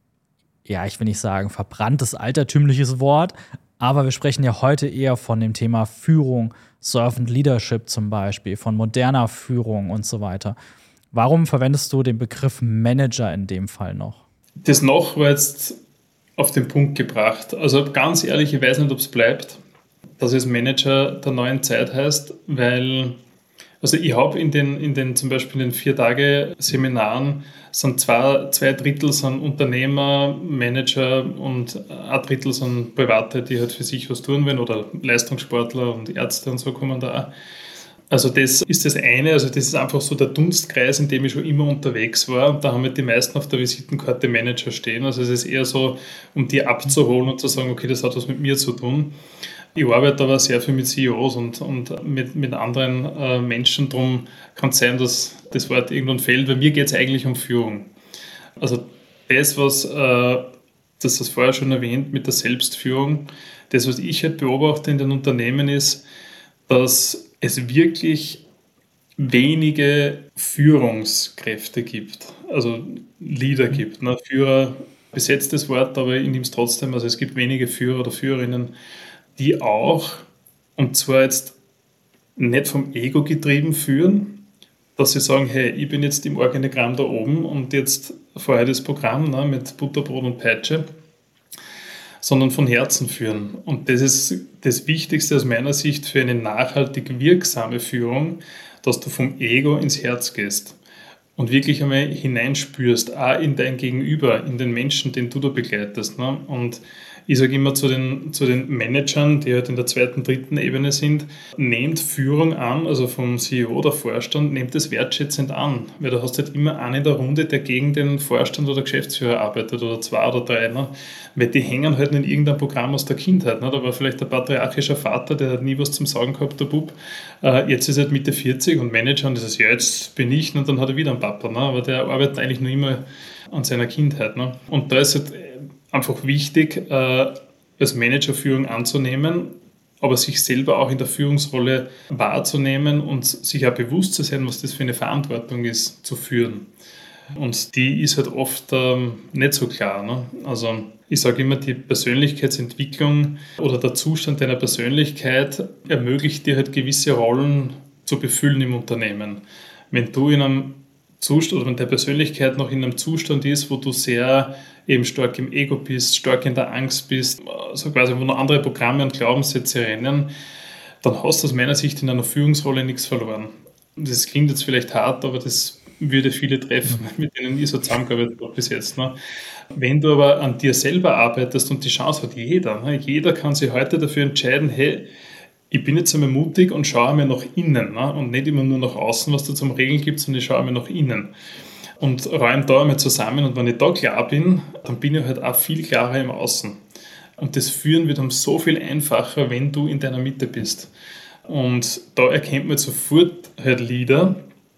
ja, ich will nicht sagen verbranntes, altertümliches Wort, aber wir sprechen ja heute eher von dem Thema Führung, Servant Leadership zum Beispiel, von moderner Führung und so weiter. Warum verwendest du den Begriff Manager in dem Fall noch? Das noch war jetzt auf den Punkt gebracht. Also ganz ehrlich, ich weiß nicht, ob es bleibt, dass es Manager der neuen Zeit heißt, weil also ich habe in den, in den zum Beispiel in den vier Tage Seminaren sind zwei, zwei Drittel sind Unternehmer, Manager und ein Drittel sind Private, die halt für sich was tun wollen oder Leistungssportler und Ärzte und so kommen da auch. Also das ist das eine, also das ist einfach so der Dunstkreis, in dem ich schon immer unterwegs war. Und da haben halt die meisten auf der Visitenkarte Manager stehen. Also es ist eher so, um die abzuholen und zu sagen, okay, das hat was mit mir zu tun. Ich arbeite aber sehr viel mit C E Os und, und mit, mit anderen äh, Menschen. Darum kann es sein, dass das Wort irgendwann fällt. Bei mir geht es eigentlich um Führung. Also das, was, äh, das ist vorher schon erwähnt, mit der Selbstführung, das, was ich halt beobachte in den Unternehmen ist, dass es wirklich wenige Führungskräfte gibt, also Leader gibt. Ne? Führer, besetztes Wort, aber ich nehme es trotzdem, also es gibt wenige Führer oder Führerinnen, die auch, und zwar jetzt nicht vom Ego getrieben führen, dass sie sagen, hey, ich bin jetzt im Organigramm da oben und jetzt vorher das Programm ne, mit Butterbrot und Peitsche, sondern von Herzen führen. Und das ist das Wichtigste aus meiner Sicht für eine nachhaltig wirksame Führung, dass du vom Ego ins Herz gehst und wirklich einmal hineinspürst, auch in dein Gegenüber, in den Menschen, den du da begleitest. Ne? Und ich sage immer zu den, zu den Managern, die halt in der zweiten, dritten Ebene sind, nehmt Führung an, also vom C E O oder Vorstand, nehmt es wertschätzend an, weil du hast halt immer einen in der Runde, der gegen den Vorstand oder Geschäftsführer arbeitet oder zwei oder drei, ne? Weil die hängen halt in irgendeinem Programm aus der Kindheit. Ne? Da war vielleicht ein patriarchischer Vater, der hat nie was zum Sagen gehabt, der Bub. Äh, jetzt ist er halt Mitte vierzig und Manager und das ist, ja, jetzt bin ich und dann hat er wieder einen Papa. Ne? Aber der arbeitet eigentlich nur immer an seiner Kindheit. Ne? Und da ist halt einfach wichtig, äh, als Manager Führung anzunehmen, aber sich selber auch in der Führungsrolle wahrzunehmen und sich auch bewusst zu sein, was das für eine Verantwortung ist, zu führen. Und die ist halt oft ähm, nicht so klar. Ne? Also ich sage immer, die Persönlichkeitsentwicklung oder der Zustand deiner Persönlichkeit ermöglicht dir halt gewisse Rollen zu befüllen im Unternehmen. Wenn du in einem Zustand oder wenn deine Persönlichkeit noch in einem Zustand ist, wo du sehr eben stark im Ego bist, stark in der Angst bist, also quasi wo noch andere Programme und Glaubenssätze rennen, dann hast du aus meiner Sicht in einer Führungsrolle nichts verloren. Das klingt jetzt vielleicht hart, aber das würde viele treffen, mit denen ich so zusammengearbeitet habe bis jetzt. Ne? Wenn du aber an dir selber arbeitest und die Chance hat jeder, ne? Jeder kann sich heute dafür entscheiden, hey, ich bin jetzt einmal mutig und schaue mir nach innen, ne? Und nicht immer nur nach außen, was da zum Regeln gibt, sondern ich schaue mir nach innen und räume da einmal zusammen und wenn ich da klar bin, dann bin ich halt auch viel klarer im Außen. Und das Führen wird um so viel einfacher, wenn du in deiner Mitte bist. Und da erkennt man sofort halt Leader,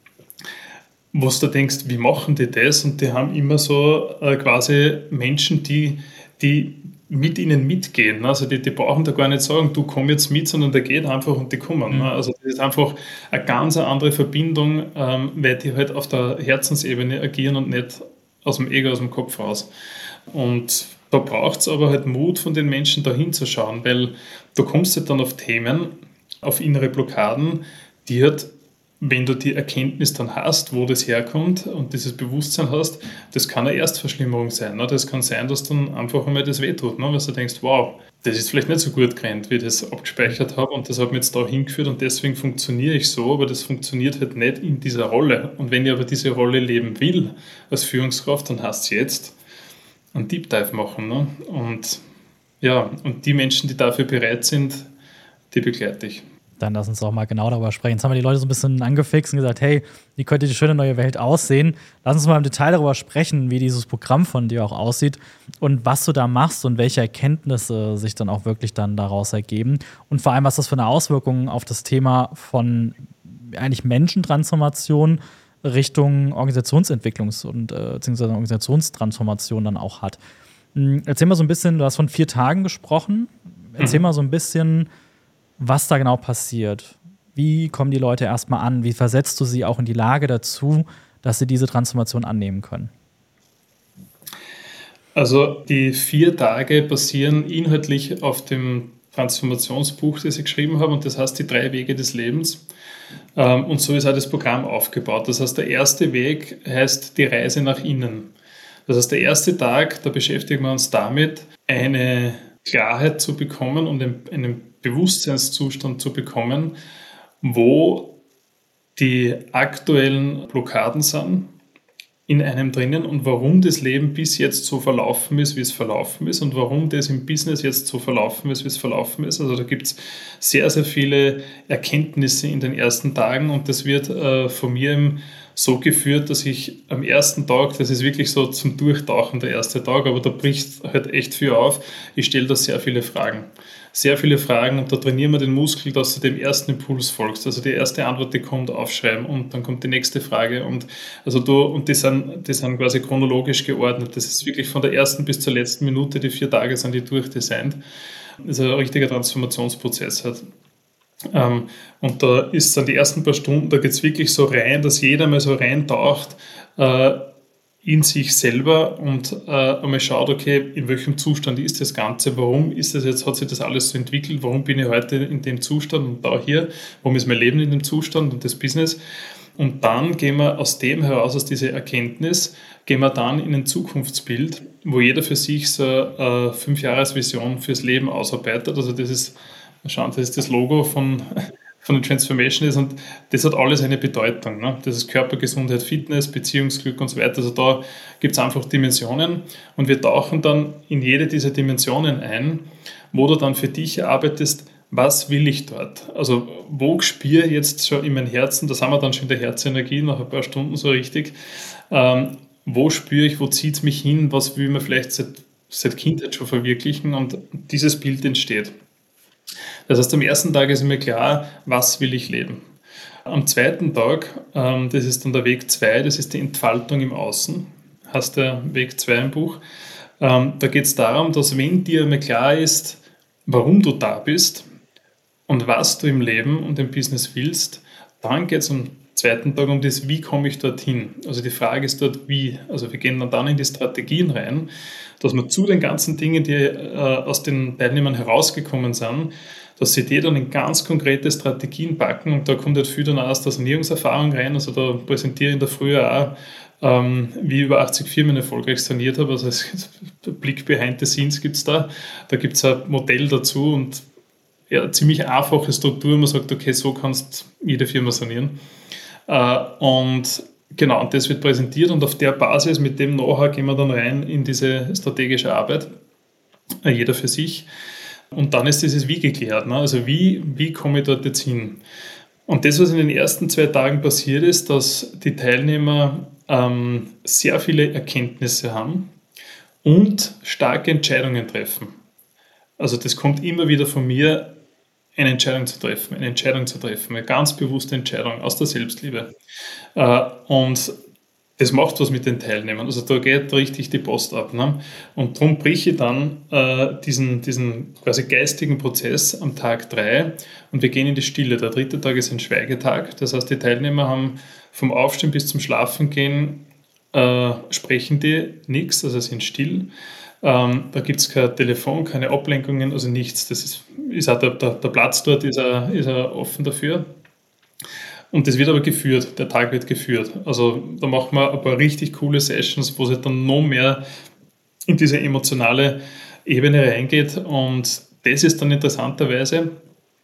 wo du denkst, wie machen die das? Und die haben immer so äh, quasi Menschen, die, die mit ihnen mitgehen. Also die, die brauchen da gar nicht sagen, du komm jetzt mit, sondern der geht einfach und die kommen. Mhm. Also das ist einfach eine ganz andere Verbindung, ähm, weil die halt auf der Herzensebene agieren und nicht aus dem Ego, aus dem Kopf raus. Und da braucht es aber halt Mut von den Menschen, da hinzuschauen, weil du kommst halt dann auf Themen, auf innere Blockaden, die halt, wenn du die Erkenntnis dann hast, wo das herkommt und dieses Bewusstsein hast, das kann eine Erstverschlimmerung sein. Ne? Das kann sein, dass dann einfach einmal das wehtut, ne? Weil du denkst, wow, das ist vielleicht nicht so gut gerannt, wie ich das abgespeichert habe und das hat mich jetzt da hingeführt und deswegen funktioniere ich so, aber das funktioniert halt nicht in dieser Rolle. Und wenn ich aber diese Rolle leben will als Führungskraft, dann heißt es jetzt einen Deep Dive machen. Ne? Und ja, und die Menschen, die dafür bereit sind, die begleite ich. Dann lass uns doch mal genau darüber sprechen. Jetzt haben wir die Leute so ein bisschen angefixt und gesagt, hey, wie könnte die schöne neue Welt aussehen? Lass uns mal im Detail darüber sprechen, wie dieses Programm von dir auch aussieht und was du da machst und welche Erkenntnisse sich dann auch wirklich dann daraus ergeben. Und vor allem, was das für eine Auswirkung auf das Thema von eigentlich Menschentransformation Richtung Organisationsentwicklungs- und äh, beziehungsweise Organisationstransformation dann auch hat. Erzähl mal so ein bisschen, du hast von vier Tagen gesprochen. Erzähl mhm. mal so ein bisschen, was da genau passiert. Wie kommen die Leute erstmal an? Wie versetzt du sie auch in die Lage dazu, dass sie diese Transformation annehmen können? Also die vier Tage basieren inhaltlich auf dem Transformationsbuch, das ich geschrieben habe, und das heißt die drei Wege des Lebens. Und so ist auch das Programm aufgebaut. Das heißt, der erste Weg heißt die Reise nach innen. Das heißt, der erste Tag, da beschäftigen wir uns damit, eine Klarheit zu bekommen und einen Bewusstseinszustand zu bekommen, wo die aktuellen Blockaden sind in einem drinnen und warum das Leben bis jetzt so verlaufen ist, wie es verlaufen ist und warum das im Business jetzt so verlaufen ist, wie es verlaufen ist. Also da gibt es sehr, sehr viele Erkenntnisse in den ersten Tagen und das wird äh, von mir im so geführt, dass ich am ersten Tag, das ist wirklich so zum Durchtauchen der erste Tag, aber da bricht halt echt viel auf. Ich stelle da sehr viele Fragen. Sehr viele Fragen und da trainieren wir den Muskel, dass du dem ersten Impuls folgst. Also die erste Antwort, die kommt, aufschreiben und dann kommt die nächste Frage und also du, und die sind, die sind quasi chronologisch geordnet. Das ist wirklich von der ersten bis zur letzten Minute, die vier Tage sind die durchdesignt. Das ist ein richtiger Transformationsprozess halt. Ähm, und da ist dann die ersten paar Stunden, da geht es wirklich so rein, dass jeder mal so reintaucht äh, in sich selber und äh, einmal schaut, okay, in welchem Zustand ist das Ganze, warum ist das jetzt, hat sich das alles so entwickelt, warum bin ich heute in dem Zustand und da hier, warum ist mein Leben in dem Zustand und das Business. Und dann gehen wir aus dem heraus, aus dieser Erkenntnis, gehen wir dann in ein Zukunftsbild, wo jeder für sich so eine äh, Fünf-Jahres-Vision fürs Leben ausarbeitet. Also das ist Schauen, das ist das Logo von, von der Transformation ist und das hat alles eine Bedeutung. Ne? Das ist Körper, Gesundheit, Fitness, Beziehungsglück und so weiter. Also da gibt es einfach Dimensionen und wir tauchen dann in jede dieser Dimensionen ein, wo du dann für dich erarbeitest, was will ich dort? Also wo spüre ich jetzt schon in meinem Herzen, da sind wir dann schon in der Herzenergie nach ein paar Stunden so richtig, ähm, wo spüre ich, wo zieht es mich hin, was will man vielleicht seit, seit Kindheit schon verwirklichen und dieses Bild entsteht. Das heißt, am ersten Tag ist mir klar, was will ich leben. Am zweiten Tag, ähm, das ist dann der Weg zwei, das ist die Entfaltung im Außen, heißt der Weg zwei im Buch. Ähm, da geht es darum, dass wenn dir mir klar ist, warum du da bist und was du im Leben und im Business willst, dann geht es am zweiten Tag um das, wie komme ich dorthin. Also die Frage ist dort, wie. Also wir gehen dann, dann in die Strategien rein, dass wir zu den ganzen Dingen, die äh, aus den Teilnehmern herausgekommen sind, dass sie die dann in ganz konkrete Strategien packen und da kommt halt viel dann auch aus der Sanierungserfahrung rein. Also da präsentiere ich in der Früh auch, ähm, wie ich über achtzig Firmen erfolgreich saniert habe. Also es, Blick behind the scenes gibt es da. Da gibt es ein Modell dazu und ja, ziemlich einfache Struktur. Man sagt, okay, so kannst du jede Firma sanieren. Äh, und genau, und das wird präsentiert und auf der Basis, mit dem Know-how gehen wir dann rein in diese strategische Arbeit, äh, jeder für sich. Und dann ist dieses Wie geklärt. Ne? Also wie, wie komme ich dort jetzt hin? Und das, was in den ersten zwei Tagen passiert ist, dass die Teilnehmer ähm, sehr viele Erkenntnisse haben und starke Entscheidungen treffen. Also das kommt immer wieder von mir, eine Entscheidung zu treffen, eine Entscheidung zu treffen, eine ganz bewusste Entscheidung aus der Selbstliebe. Äh, und das macht was mit den Teilnehmern. Also da geht richtig die Post ab. Ne? Und darum breche ich dann äh, diesen, diesen quasi geistigen Prozess am Tag drei und wir gehen in die Stille. Der dritte Tag ist ein Schweigetag. Das heißt, die Teilnehmer haben vom Aufstehen bis zum Schlafengehen äh, sprechen die nichts, also sind still. Ähm, da gibt es kein Telefon, keine Ablenkungen, also nichts. Das ist, ist auch der, der, der Platz dort ist auch, ist auch offen dafür. Und das wird aber geführt, der Tag wird geführt. Also da machen wir ein paar richtig coole Sessions, wo es halt dann noch mehr in diese emotionale Ebene reingeht. Und das ist dann interessanterweise,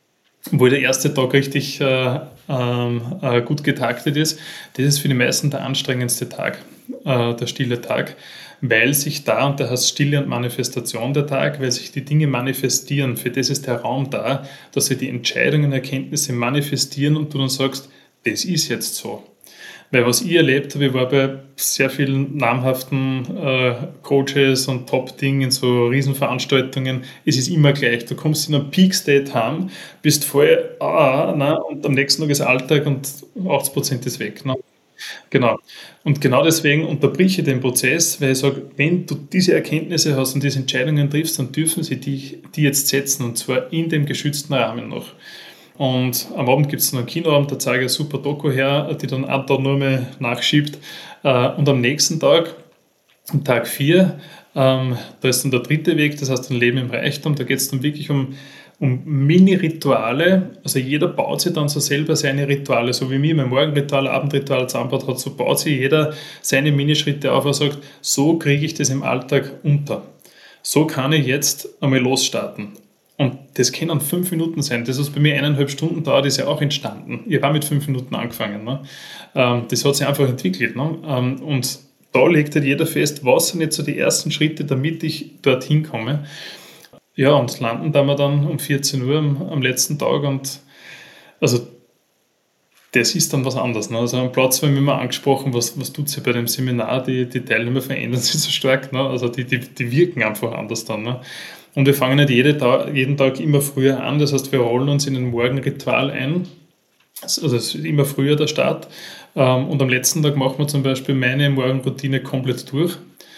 wo der erste Tag richtig äh, äh, gut getaktet ist, das ist für die meisten der anstrengendste Tag, äh, der stille Tag, weil sich da, und da heißt Stille und Manifestation der Tag, weil sich die Dinge manifestieren. Für das ist der Raum da, dass sie die Entscheidungen, Erkenntnisse manifestieren und du dann sagst, das ist jetzt so. Weil was ich erlebt habe, ich war bei sehr vielen namhaften äh, Coaches und Top-Ding in so Riesenveranstaltungen, es ist immer gleich. Du kommst in einem Peak-State heim, bist voll, ah, na, und am nächsten Tag ist Alltag und achtzig Prozent ist weg. Ne? Genau. Und genau deswegen unterbrich ich den Prozess, weil ich sage, wenn du diese Erkenntnisse hast und diese Entscheidungen triffst, dann dürfen sie die, die jetzt setzen, und zwar in dem geschützten Rahmen noch. Und am Abend gibt es noch einen Kinoabend, da zeige ich eine super Doku her, die dann auch da nur mehr nachschiebt. Und am nächsten Tag, am Tag vier, ähm, da ist dann der dritte Weg, das heißt ein Leben im Reichtum, da geht es dann wirklich um, um Mini-Rituale. Also jeder baut sich dann so selber seine Rituale, so wie mir mein Morgenritual, Abendritual zusammengebaut hat, so baut sich jeder seine Minischritte auf und sagt, so kriege ich das im Alltag unter. So kann ich jetzt einmal losstarten. Und das können fünf Minuten sein. Das, was bei mir eineinhalb Stunden dauert, ist ja auch entstanden. Ich habe auch mit fünf Minuten angefangen. Ne? Das hat sich einfach entwickelt. Ne? Und da legt halt jeder fest, was sind jetzt so die ersten Schritte, damit ich dorthin komme. Ja, und landen da wir dann um vierzehn Uhr am, am letzten Tag. Und also das ist dann was anderes. Ne? Also am Platz haben wir immer angesprochen, was, was tut sich bei dem Seminar, die, die Teilnehmer verändern sich so stark. Ne? Also die, die, die wirken einfach anders dann. Ne? Und wir fangen nicht jede Tag, jeden Tag immer früher an, das heißt, wir rollen uns in ein Morgenritual ein. Also es ist immer früher der Start. Und am letzten Tag machen wir zum Beispiel meine Morgenroutine komplett durch,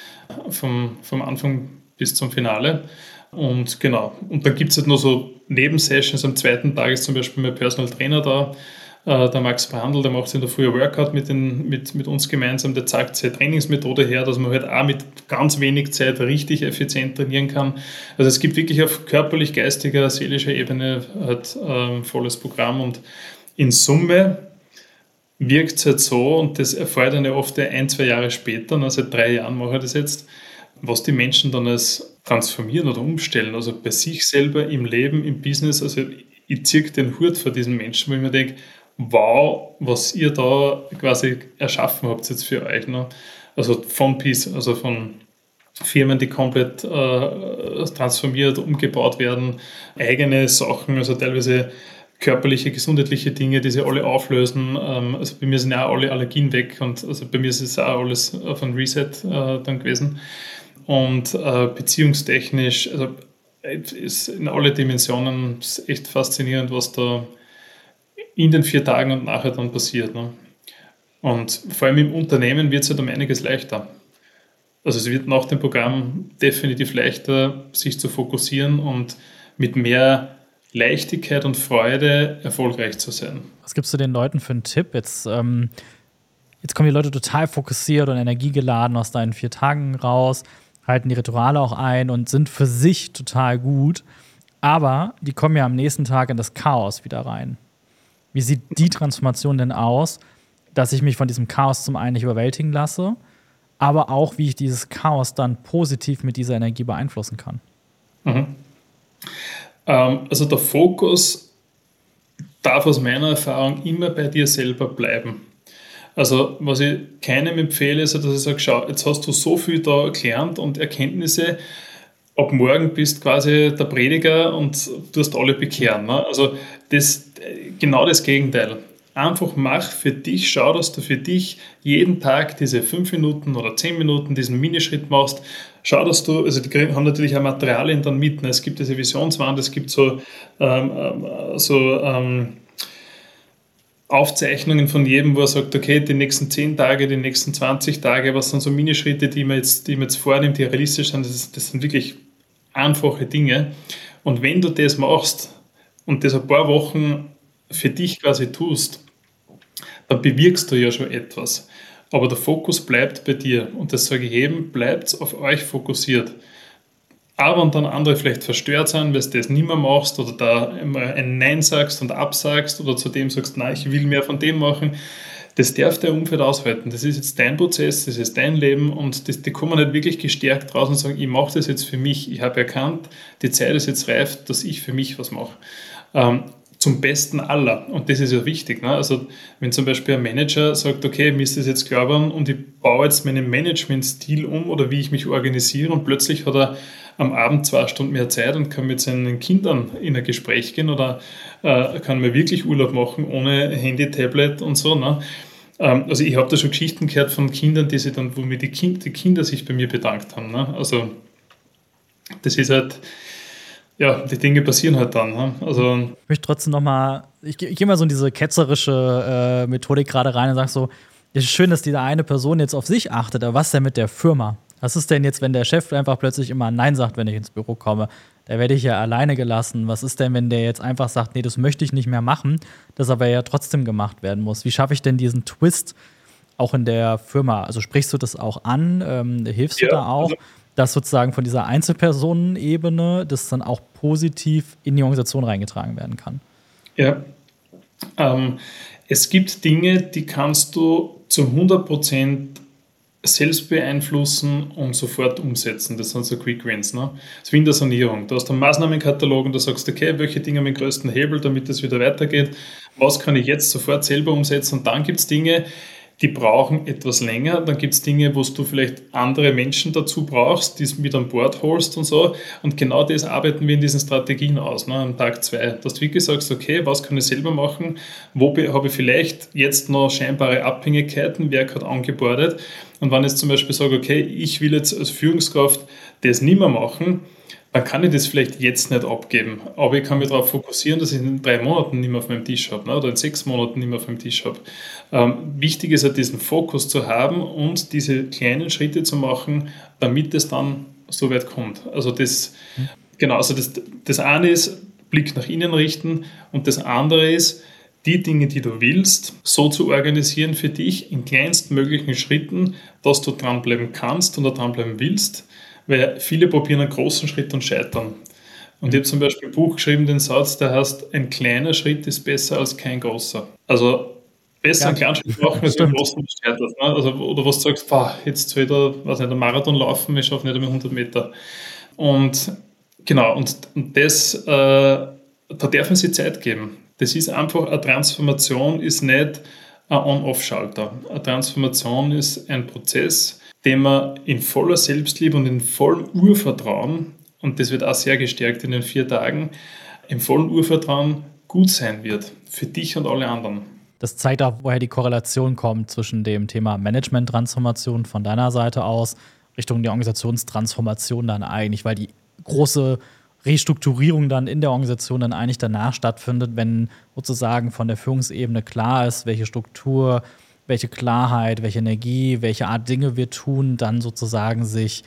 vom, vom Anfang bis zum Finale. Und genau, und dann gibt es halt noch so Nebensessions. Am zweiten Tag ist zum Beispiel mein Personal Trainer da, der Max Brandl, der macht in der Früh ein Workout mit, den, mit, mit uns gemeinsam, der zeigt seine Trainingsmethode her, dass man halt auch mit ganz wenig Zeit richtig effizient trainieren kann. Also es gibt wirklich auf körperlich, geistiger, seelischer Ebene halt ein volles Programm, und in Summe wirkt es halt so, und das erfährt dann ja oft ein, zwei Jahre später, ne, seit drei Jahren mache ich das jetzt, was die Menschen dann als transformieren oder umstellen, also bei sich selber, im Leben, im Business. Also ich ziehe den Hut vor diesen Menschen, wo ich mir denke, wow, was ihr da quasi erschaffen habt jetzt für euch. Ne? Also von Peace, also von Firmen, die komplett äh, transformiert, umgebaut werden, eigene Sachen, also teilweise körperliche, gesundheitliche Dinge, die sie alle auflösen. Ähm, also bei mir sind ja auch alle Allergien weg, und also bei mir ist es auch alles auf ein Reset äh, dann gewesen. Und äh, beziehungstechnisch, also ist in alle Dimensionen ist echt faszinierend, was da in den vier Tagen und nachher dann passiert. Ne? Und vor allem im Unternehmen wird es halt um einiges leichter. Also es wird nach dem Programm definitiv leichter, sich zu fokussieren und mit mehr Leichtigkeit und Freude erfolgreich zu sein. Was gibst du den Leuten für einen Tipp? Jetzt, ähm, jetzt kommen die Leute total fokussiert und energiegeladen aus deinen vier Tagen raus, halten die Rituale auch ein und sind für sich total gut. Aber die kommen ja am nächsten Tag in das Chaos wieder rein. Wie sieht die Transformation denn aus, dass ich mich von diesem Chaos zum einen nicht überwältigen lasse, aber auch, wie ich dieses Chaos dann positiv mit dieser Energie beeinflussen kann? Mhm. Ähm, also der Fokus darf aus meiner Erfahrung immer bei dir selber bleiben. Also was ich keinem empfehle, ist, dass ich sage, schau, jetzt hast du so viel da gelernt und Erkenntnisse, ab morgen bist quasi der Prediger und du hast alle bekehren. Ne? Also das, genau das Gegenteil. Einfach mach für dich, schau, dass du für dich jeden Tag diese fünf Minuten oder zehn Minuten diesen Minischritt machst. Schau, dass du, also die haben natürlich auch Materialien dann mit. Ne? Es gibt diese Visionswand, es gibt so, ähm, so ähm, Aufzeichnungen von jedem, wo er sagt, okay, die nächsten zehn Tage, die nächsten zwanzig Tage, was sind so Minischritte, die man jetzt, die man jetzt vornimmt, die realistisch sind, das, das sind wirklich einfache Dinge. Und wenn du das machst und das ein paar Wochen für dich quasi tust, dann bewirkst du ja schon etwas. Aber der Fokus bleibt bei dir. Und das sage ich jedem, bleibt auf euch fokussiert. Aber wenn dann andere vielleicht verstört sind, weil du das nicht mehr machst oder da ein Nein sagst und absagst oder zu dem sagst, nein, ich will mehr von dem machen, das darf der Umfeld aushalten. Das ist jetzt dein Prozess, das ist dein Leben, und das, die kommen nicht wirklich gestärkt raus und sagen, ich mache das jetzt für mich. Ich habe erkannt, die Zeit ist jetzt reif, dass ich für mich was mache. Ähm, zum Besten aller. Und das ist ja wichtig. Ne? Also wenn zum Beispiel ein Manager sagt, okay, mir ist das jetzt klar geworden und ich baue jetzt meinen Managementstil um oder wie ich mich organisiere, und plötzlich hat er am Abend zwei Stunden mehr Zeit und kann mit seinen Kindern in ein Gespräch gehen oder äh, kann mal wirklich Urlaub machen ohne Handy, Tablet und so. Ne? Ähm, also ich habe da schon Geschichten gehört von Kindern, die sich dann, wo mir die, kind, die Kinder sich bei mir bedankt haben. Ne? Also das ist halt, ja, die Dinge passieren halt dann. Ne? Also Ich möchte trotzdem noch mal, ich, ich gehe mal so in diese ketzerische äh, Methodik gerade rein und sage so, es ist schön, dass diese eine Person jetzt auf sich achtet, aber was denn mit der Firma? Was ist denn jetzt, wenn der Chef einfach plötzlich immer Nein sagt, wenn ich ins Büro komme? Da werde ich ja alleine gelassen. Was ist denn, wenn der jetzt einfach sagt, nee, das möchte ich nicht mehr machen, das aber ja trotzdem gemacht werden muss? Wie schaffe ich denn diesen Twist auch in der Firma? Also sprichst du das auch an? Ähm, hilfst du ja, da auch, also, dass sozusagen von dieser Einzelpersonenebene das dann auch positiv in die Organisation reingetragen werden kann? ja. Ähm, es gibt Dinge, die kannst du zu hundert Prozent selbst beeinflussen und sofort umsetzen. Das sind so Quick Wins. Ne? Das ist wie in der Sanierung. Du hast einen Maßnahmenkatalog und du sagst, okay, welche Dinge haben den größten Hebel, damit es wieder weitergeht? Was kann ich jetzt sofort selber umsetzen? Und dann gibt es Dinge, die brauchen etwas länger. Dann gibt es Dinge, wo du vielleicht andere Menschen dazu brauchst, die es mit an Bord holst und so. Und genau das arbeiten wir in diesen Strategien aus, ne, am Tag zwei. Dass du wirklich sagst, okay, was kann ich selber machen? Wo habe ich vielleicht jetzt noch scheinbare Abhängigkeiten? Wer hat angebordet? Und wenn ich jetzt zum Beispiel sage, okay, ich will jetzt als Führungskraft das nicht mehr machen, dann kann ich das vielleicht jetzt nicht abgeben. Aber ich kann mich darauf fokussieren, dass ich in drei Monaten nicht mehr auf meinem Tisch habe, ne, oder in sechs Monaten nicht mehr auf meinem Tisch habe. Ähm, wichtig ist halt, diesen Fokus zu haben und diese kleinen Schritte zu machen, damit es dann so weit kommt. Also das, genau, also das, das eine ist, Blick nach innen richten, und das andere ist, die Dinge, die du willst, so zu organisieren für dich in kleinstmöglichen Schritten, dass du dranbleiben kannst und dranbleiben willst, weil viele probieren einen großen Schritt und scheitern. Und ich habe zum Beispiel ein Buch geschrieben, den Satz, der heißt, ein kleiner Schritt ist besser als kein großer. Also besser Ja, einen kleinen Schritt machen, als einen großen scheitert. Ne? Also, oder was du sagst, boah, jetzt soll ich da, weiß nicht, einen Marathon laufen, ich schaffe nicht einmal hundert Meter. Und genau, und, und das, äh, da darf man sich Zeit geben. Das ist einfach, eine Transformation ist nicht ein On-Off-Schalter. Eine Transformation ist ein Prozess, den man in voller Selbstliebe und in vollem Urvertrauen, und das wird auch sehr gestärkt in den vier Tagen, im vollen Urvertrauen gut sein wird. Für dich und alle anderen. Das zeigt auch, woher die Korrelation kommt zwischen dem Thema Management-Transformation von deiner Seite aus Richtung der Organisationstransformation dann eigentlich, weil die große Restrukturierung dann in der Organisation dann eigentlich danach stattfindet, wenn sozusagen von der Führungsebene klar ist, welche Struktur, welche Klarheit, welche Energie, welche Art Dinge wir tun, dann sozusagen sich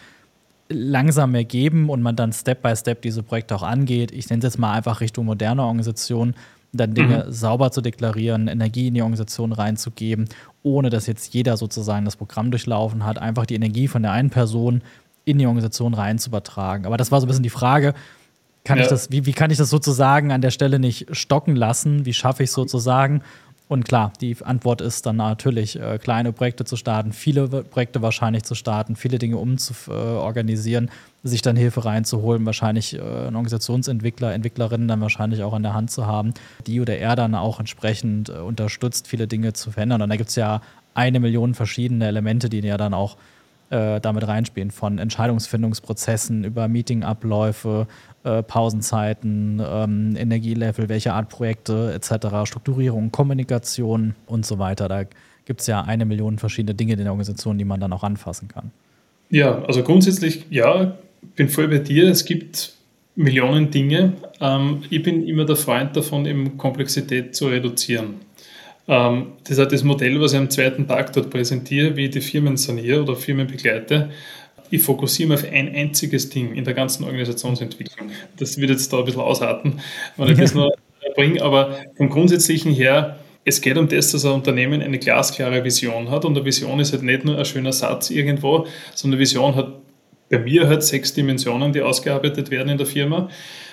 langsam ergeben und man dann Step by Step diese Projekte auch angeht. Ich nenne es jetzt mal einfach Richtung moderne Organisation, dann Dinge mhm. sauber zu deklarieren, Energie in die Organisation reinzugeben, ohne dass jetzt jeder sozusagen das Programm durchlaufen hat, einfach die Energie von der einen Person in die Organisation rein zu übertragen. Aber das war so ein bisschen die Frage, kann ja. ich das, wie, wie kann ich das sozusagen an der Stelle nicht stocken lassen? Wie schaffe ich es sozusagen? Und klar, die Antwort ist dann natürlich, äh, kleine Projekte zu starten, viele Projekte wahrscheinlich zu starten, viele Dinge umzuorganisieren, äh, sich dann Hilfe reinzuholen, wahrscheinlich äh, einen Organisationsentwickler, Entwicklerinnen dann wahrscheinlich auch an der Hand zu haben, die oder er dann auch entsprechend äh, unterstützt, viele Dinge zu verändern. Und da gibt es ja eine Million verschiedene Elemente, die ja dann auch äh, damit reinspielen, von Entscheidungsfindungsprozessen über Meetingabläufe, äh, Pausenzeiten, ähm, Energielevel, welche Art Projekte et cetera, Strukturierung, Kommunikation und so weiter. Da gibt es ja eine Million verschiedene Dinge in der Organisation, die man dann auch anfassen kann. Ja, also grundsätzlich, ja, bin voll bei dir. Es gibt Millionen Dinge. Ähm, ich bin immer der Freund davon, eben Komplexität zu reduzieren. Ähm, das ist halt das Modell, was ich am zweiten Tag dort präsentiere, wie ich die Firmen saniere oder Firmen begleite. Ich fokussiere mich auf ein einziges Ding in der ganzen Organisationsentwicklung. Das wird jetzt da ein bisschen ausarten, wenn ich das noch bringe, aber vom Grundsätzlichen her, es geht um das, dass ein Unternehmen eine glasklare Vision hat, und eine Vision ist halt nicht nur ein schöner Satz irgendwo, sondern eine Vision hat bei mir halt sechs Dimensionen, die ausgearbeitet werden in der Firma,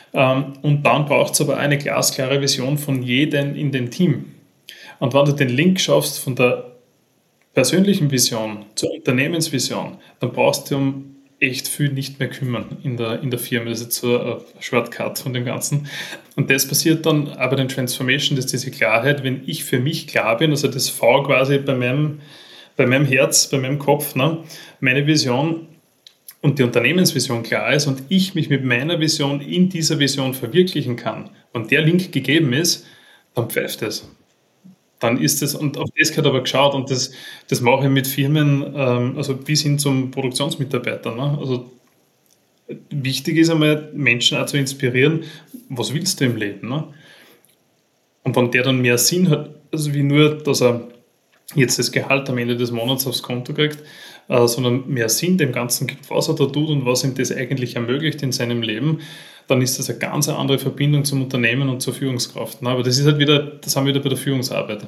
und dann braucht es aber eine glasklare Vision von jedem in dem Team. Und wenn du den Link schaffst von der persönlichen Vision zur Unternehmensvision, dann brauchst du um echt viel nicht mehr kümmern in der, in der Firma. Das ist jetzt so ein Shortcut von dem Ganzen. Und das passiert dann aber bei den Transformation, dass diese Klarheit, wenn ich für mich klar bin, also das V quasi bei meinem, bei meinem Herz, bei meinem Kopf, ne, meine Vision und die Unternehmensvision klar ist und ich mich mit meiner Vision in dieser Vision verwirklichen kann und der Link gegeben ist, dann pfeift es. dann ist das, und auf das gehört aber geschaut, und das, das mache ich mit Firmen, ähm, also bis hin zum Produktionsmitarbeiter. Ne? Also wichtig ist einmal, Menschen auch zu inspirieren, was willst du im Leben? Ne? Und wenn der dann mehr Sinn hat, also wie nur, dass er jetzt das Gehalt am Ende des Monats aufs Konto kriegt, äh, sondern mehr Sinn dem Ganzen gibt, was er da tut und was ihm das eigentlich ermöglicht in seinem Leben, dann ist das eine ganz andere Verbindung zum Unternehmen und zur Führungskraft. Ne? Aber das ist halt wieder, das haben wir wieder bei der Führungsarbeit.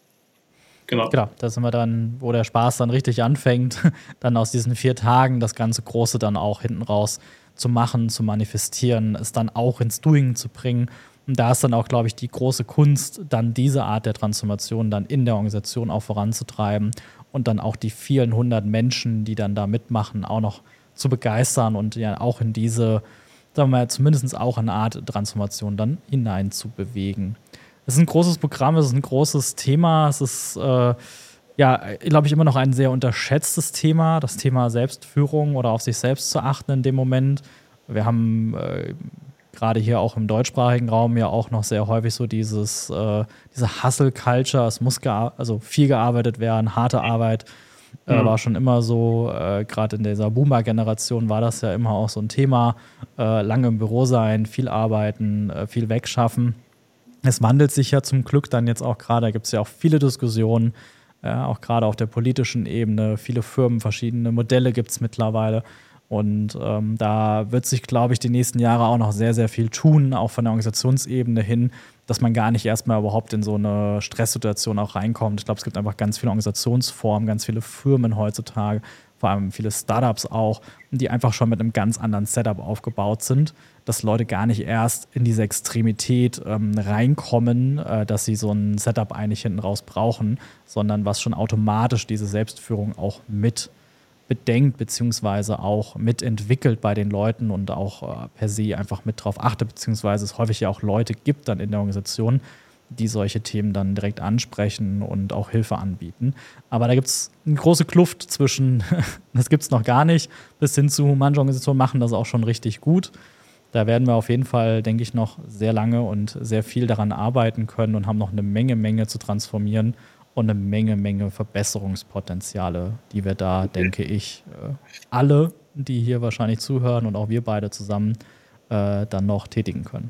Genau. Genau, da sind wir dann, wo der Spaß dann richtig anfängt, dann aus diesen vier Tagen das ganze Große dann auch hinten raus zu machen, zu manifestieren, es dann auch ins Doing zu bringen. Und da ist dann auch, glaube ich, die große Kunst, dann diese Art der Transformation dann in der Organisation auch voranzutreiben und dann auch die vielen hundert Menschen, die dann da mitmachen, auch noch zu begeistern und ja auch in diese, sagen wir mal, zumindest auch eine Art Transformation dann hinein zu bewegen. Es ist ein großes Programm, es ist ein großes Thema, es ist, äh, ja, glaube ich, immer noch ein sehr unterschätztes Thema, das Thema Selbstführung oder auf sich selbst zu achten in dem Moment. Wir haben äh, gerade hier auch im deutschsprachigen Raum ja auch noch sehr häufig so dieses, äh, diese Hustle-Culture, es muss gea- also viel gearbeitet werden, harte Arbeit äh, mhm. war schon immer so, äh, gerade in dieser Boomer-Generation war das ja immer auch so ein Thema, äh, lange im Büro sein, viel arbeiten, äh, viel wegschaffen. Es wandelt sich ja zum Glück dann jetzt auch gerade, da gibt es ja auch viele Diskussionen, ja, auch gerade auf der politischen Ebene, viele Firmen, verschiedene Modelle gibt es mittlerweile. Und ähm, da wird sich, glaube ich, die nächsten Jahre auch noch sehr, sehr viel tun, auch von der Organisationsebene hin, dass man gar nicht erstmal überhaupt in so eine Stresssituation auch reinkommt. Ich glaube, es gibt einfach ganz viele Organisationsformen, ganz viele Firmen heutzutage, vor allem viele Startups auch, die einfach schon mit einem ganz anderen Setup aufgebaut sind, dass Leute gar nicht erst in diese Extremität ähm, reinkommen, äh, dass sie so ein Setup eigentlich hinten raus brauchen, sondern was schon automatisch diese Selbstführung auch mit bedenkt, beziehungsweise auch mitentwickelt bei den Leuten und auch äh, per se einfach mit drauf achtet, beziehungsweise es häufig ja auch Leute gibt dann in der Organisation, die solche Themen dann direkt ansprechen und auch Hilfe anbieten. Aber da gibt es eine große Kluft zwischen, das gibt es noch gar nicht, bis hin zu, manche Organisationen machen das auch schon richtig gut. Da werden wir auf jeden Fall, denke ich, noch sehr lange und sehr viel daran arbeiten können und haben noch eine Menge, Menge zu transformieren und eine Menge, Menge Verbesserungspotenziale, die wir da, denke ich, alle, die hier wahrscheinlich zuhören und auch wir beide zusammen, äh, dann noch tätigen können.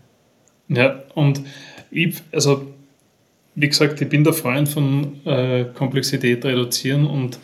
Ja, und ich, also wie gesagt, ich bin der Freund von äh, Komplexität reduzieren, und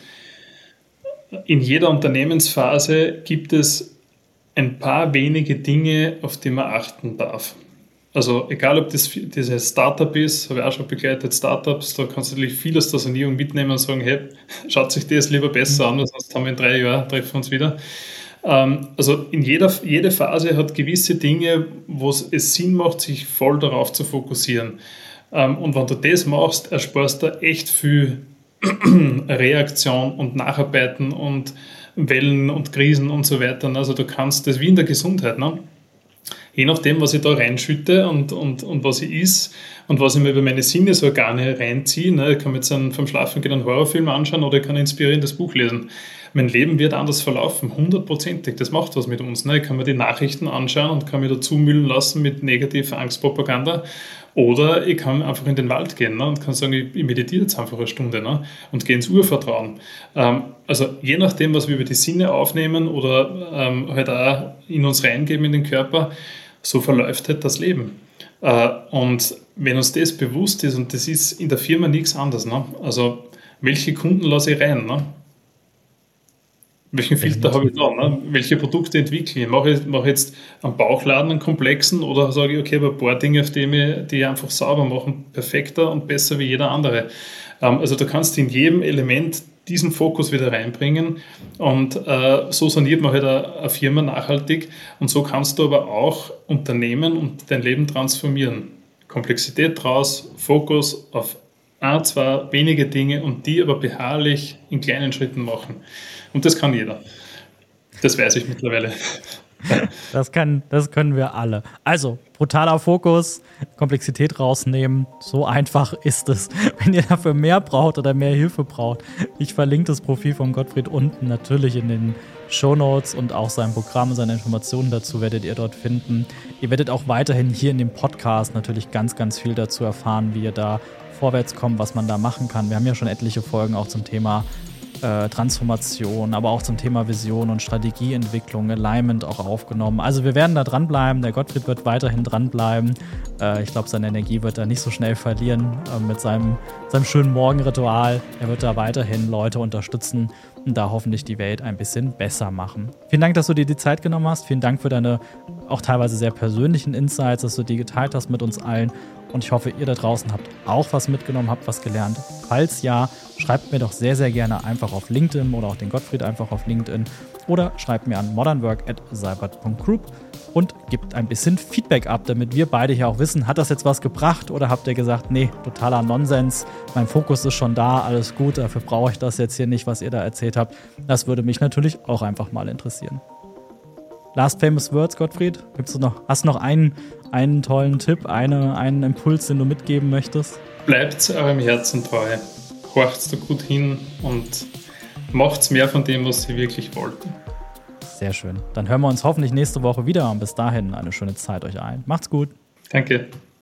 in jeder Unternehmensphase gibt es ein paar wenige Dinge, auf die man achten darf. Also egal, ob das dieses Startup ist, habe ich auch schon begleitet, Startups, da kannst du natürlich vieles der Sanierung mitnehmen und sagen, hey, schaut sich das lieber besser an, sonst haben wir in drei Jahren, treffen wir uns wieder. Ähm, also in jeder jede Phase hat gewisse Dinge, wo es Sinn macht, sich voll darauf zu fokussieren. Ähm, und wenn du das machst, ersparst du echt viel Reaktion und Nacharbeiten und Wellen und Krisen und so weiter. Also du kannst das wie in der Gesundheit, ne? Je nachdem, was ich da reinschütte und, und, und was ich is und was ich mir über meine Sinnesorgane reinziehe. Ne? Ich kann mir jetzt einen, vom Schlafen gehen einen Horrorfilm anschauen oder ich kann ein inspirierendes Buch lesen. Mein Leben wird anders verlaufen, hundertprozentig. Das macht was mit uns. Ne? Ich kann mir die Nachrichten anschauen und kann mich dazu müllen lassen mit negativer Angstpropaganda. Oder ich kann einfach in den Wald gehen, ne, und kann sagen, ich, ich meditiere jetzt einfach eine Stunde, ne, und gehe ins Urvertrauen. Ähm, also je nachdem, was wir über die Sinne aufnehmen oder ähm, halt auch in uns reingeben in den Körper, so verläuft halt das Leben. Äh, und wenn uns das bewusst ist, und das ist in der Firma nichts anderes, ne, also welche Kunden lasse ich rein, ne? Welchen Filter habe ich da? Ne? Welche Produkte entwickle ich? Mache ich mache jetzt einen Bauchladen, einen komplexen, oder sage ich, okay, aber ein paar Dinge, auf die ich, die ich einfach sauber machen, perfekter und besser wie jeder andere. Ähm, also du kannst in jedem Element diesen Fokus wieder reinbringen, und äh, so saniert man halt eine, eine Firma nachhaltig, und so kannst du aber auch Unternehmen und dein Leben transformieren. Komplexität draus, Fokus auf ein, zwei wenige Dinge und die aber beharrlich in kleinen Schritten machen. Und das kann jeder. Das weiß ich mittlerweile. Das, kann, das können wir alle. Also, brutaler Fokus, Komplexität rausnehmen. So einfach ist es. Wenn ihr dafür mehr braucht oder mehr Hilfe braucht, ich verlinke das Profil von Gottfried unten natürlich in den Shownotes, und auch sein Programm, seine Informationen dazu werdet ihr dort finden. Ihr werdet auch weiterhin hier in dem Podcast natürlich ganz, ganz viel dazu erfahren, wie ihr da vorwärts kommen, was man da machen kann. Wir haben ja schon etliche Folgen auch zum Thema äh, Transformation, aber auch zum Thema Vision und Strategieentwicklung, Alignment auch aufgenommen. Also wir werden da dranbleiben. Der Gottfried wird weiterhin dranbleiben. Äh, ich glaube, seine Energie wird er nicht so schnell verlieren äh, mit seinem, seinem schönen Morgenritual. Er wird da weiterhin Leute unterstützen und da hoffentlich die Welt ein bisschen besser machen. Vielen Dank, dass du dir die Zeit genommen hast. Vielen Dank für deine auch teilweise sehr persönlichen Insights, dass du die geteilt hast mit uns allen. Und ich hoffe, ihr da draußen habt auch was mitgenommen, habt was gelernt. Falls ja, schreibt mir doch sehr, sehr gerne einfach auf LinkedIn oder auch den Gottfried einfach auf LinkedIn oder schreibt mir an modernwork at seibert punkt group und gebt ein bisschen Feedback ab, damit wir beide hier auch wissen, hat das jetzt was gebracht oder habt ihr gesagt, nee, totaler Nonsens, mein Fokus ist schon da, alles gut, dafür brauche ich das jetzt hier nicht, was ihr da erzählt habt. Das würde mich natürlich auch einfach mal interessieren. Last famous words, Gottfried? Gibt's noch, hast du noch einen, einen tollen Tipp, eine, einen Impuls, den du mitgeben möchtest? Bleibt eurem Herzen treu, horcht da gut hin und macht mehr von dem, was ihr wirklich wollten. Sehr schön. Dann hören wir uns hoffentlich nächste Woche wieder und bis dahin eine schöne Zeit euch allen. Macht's gut. Danke.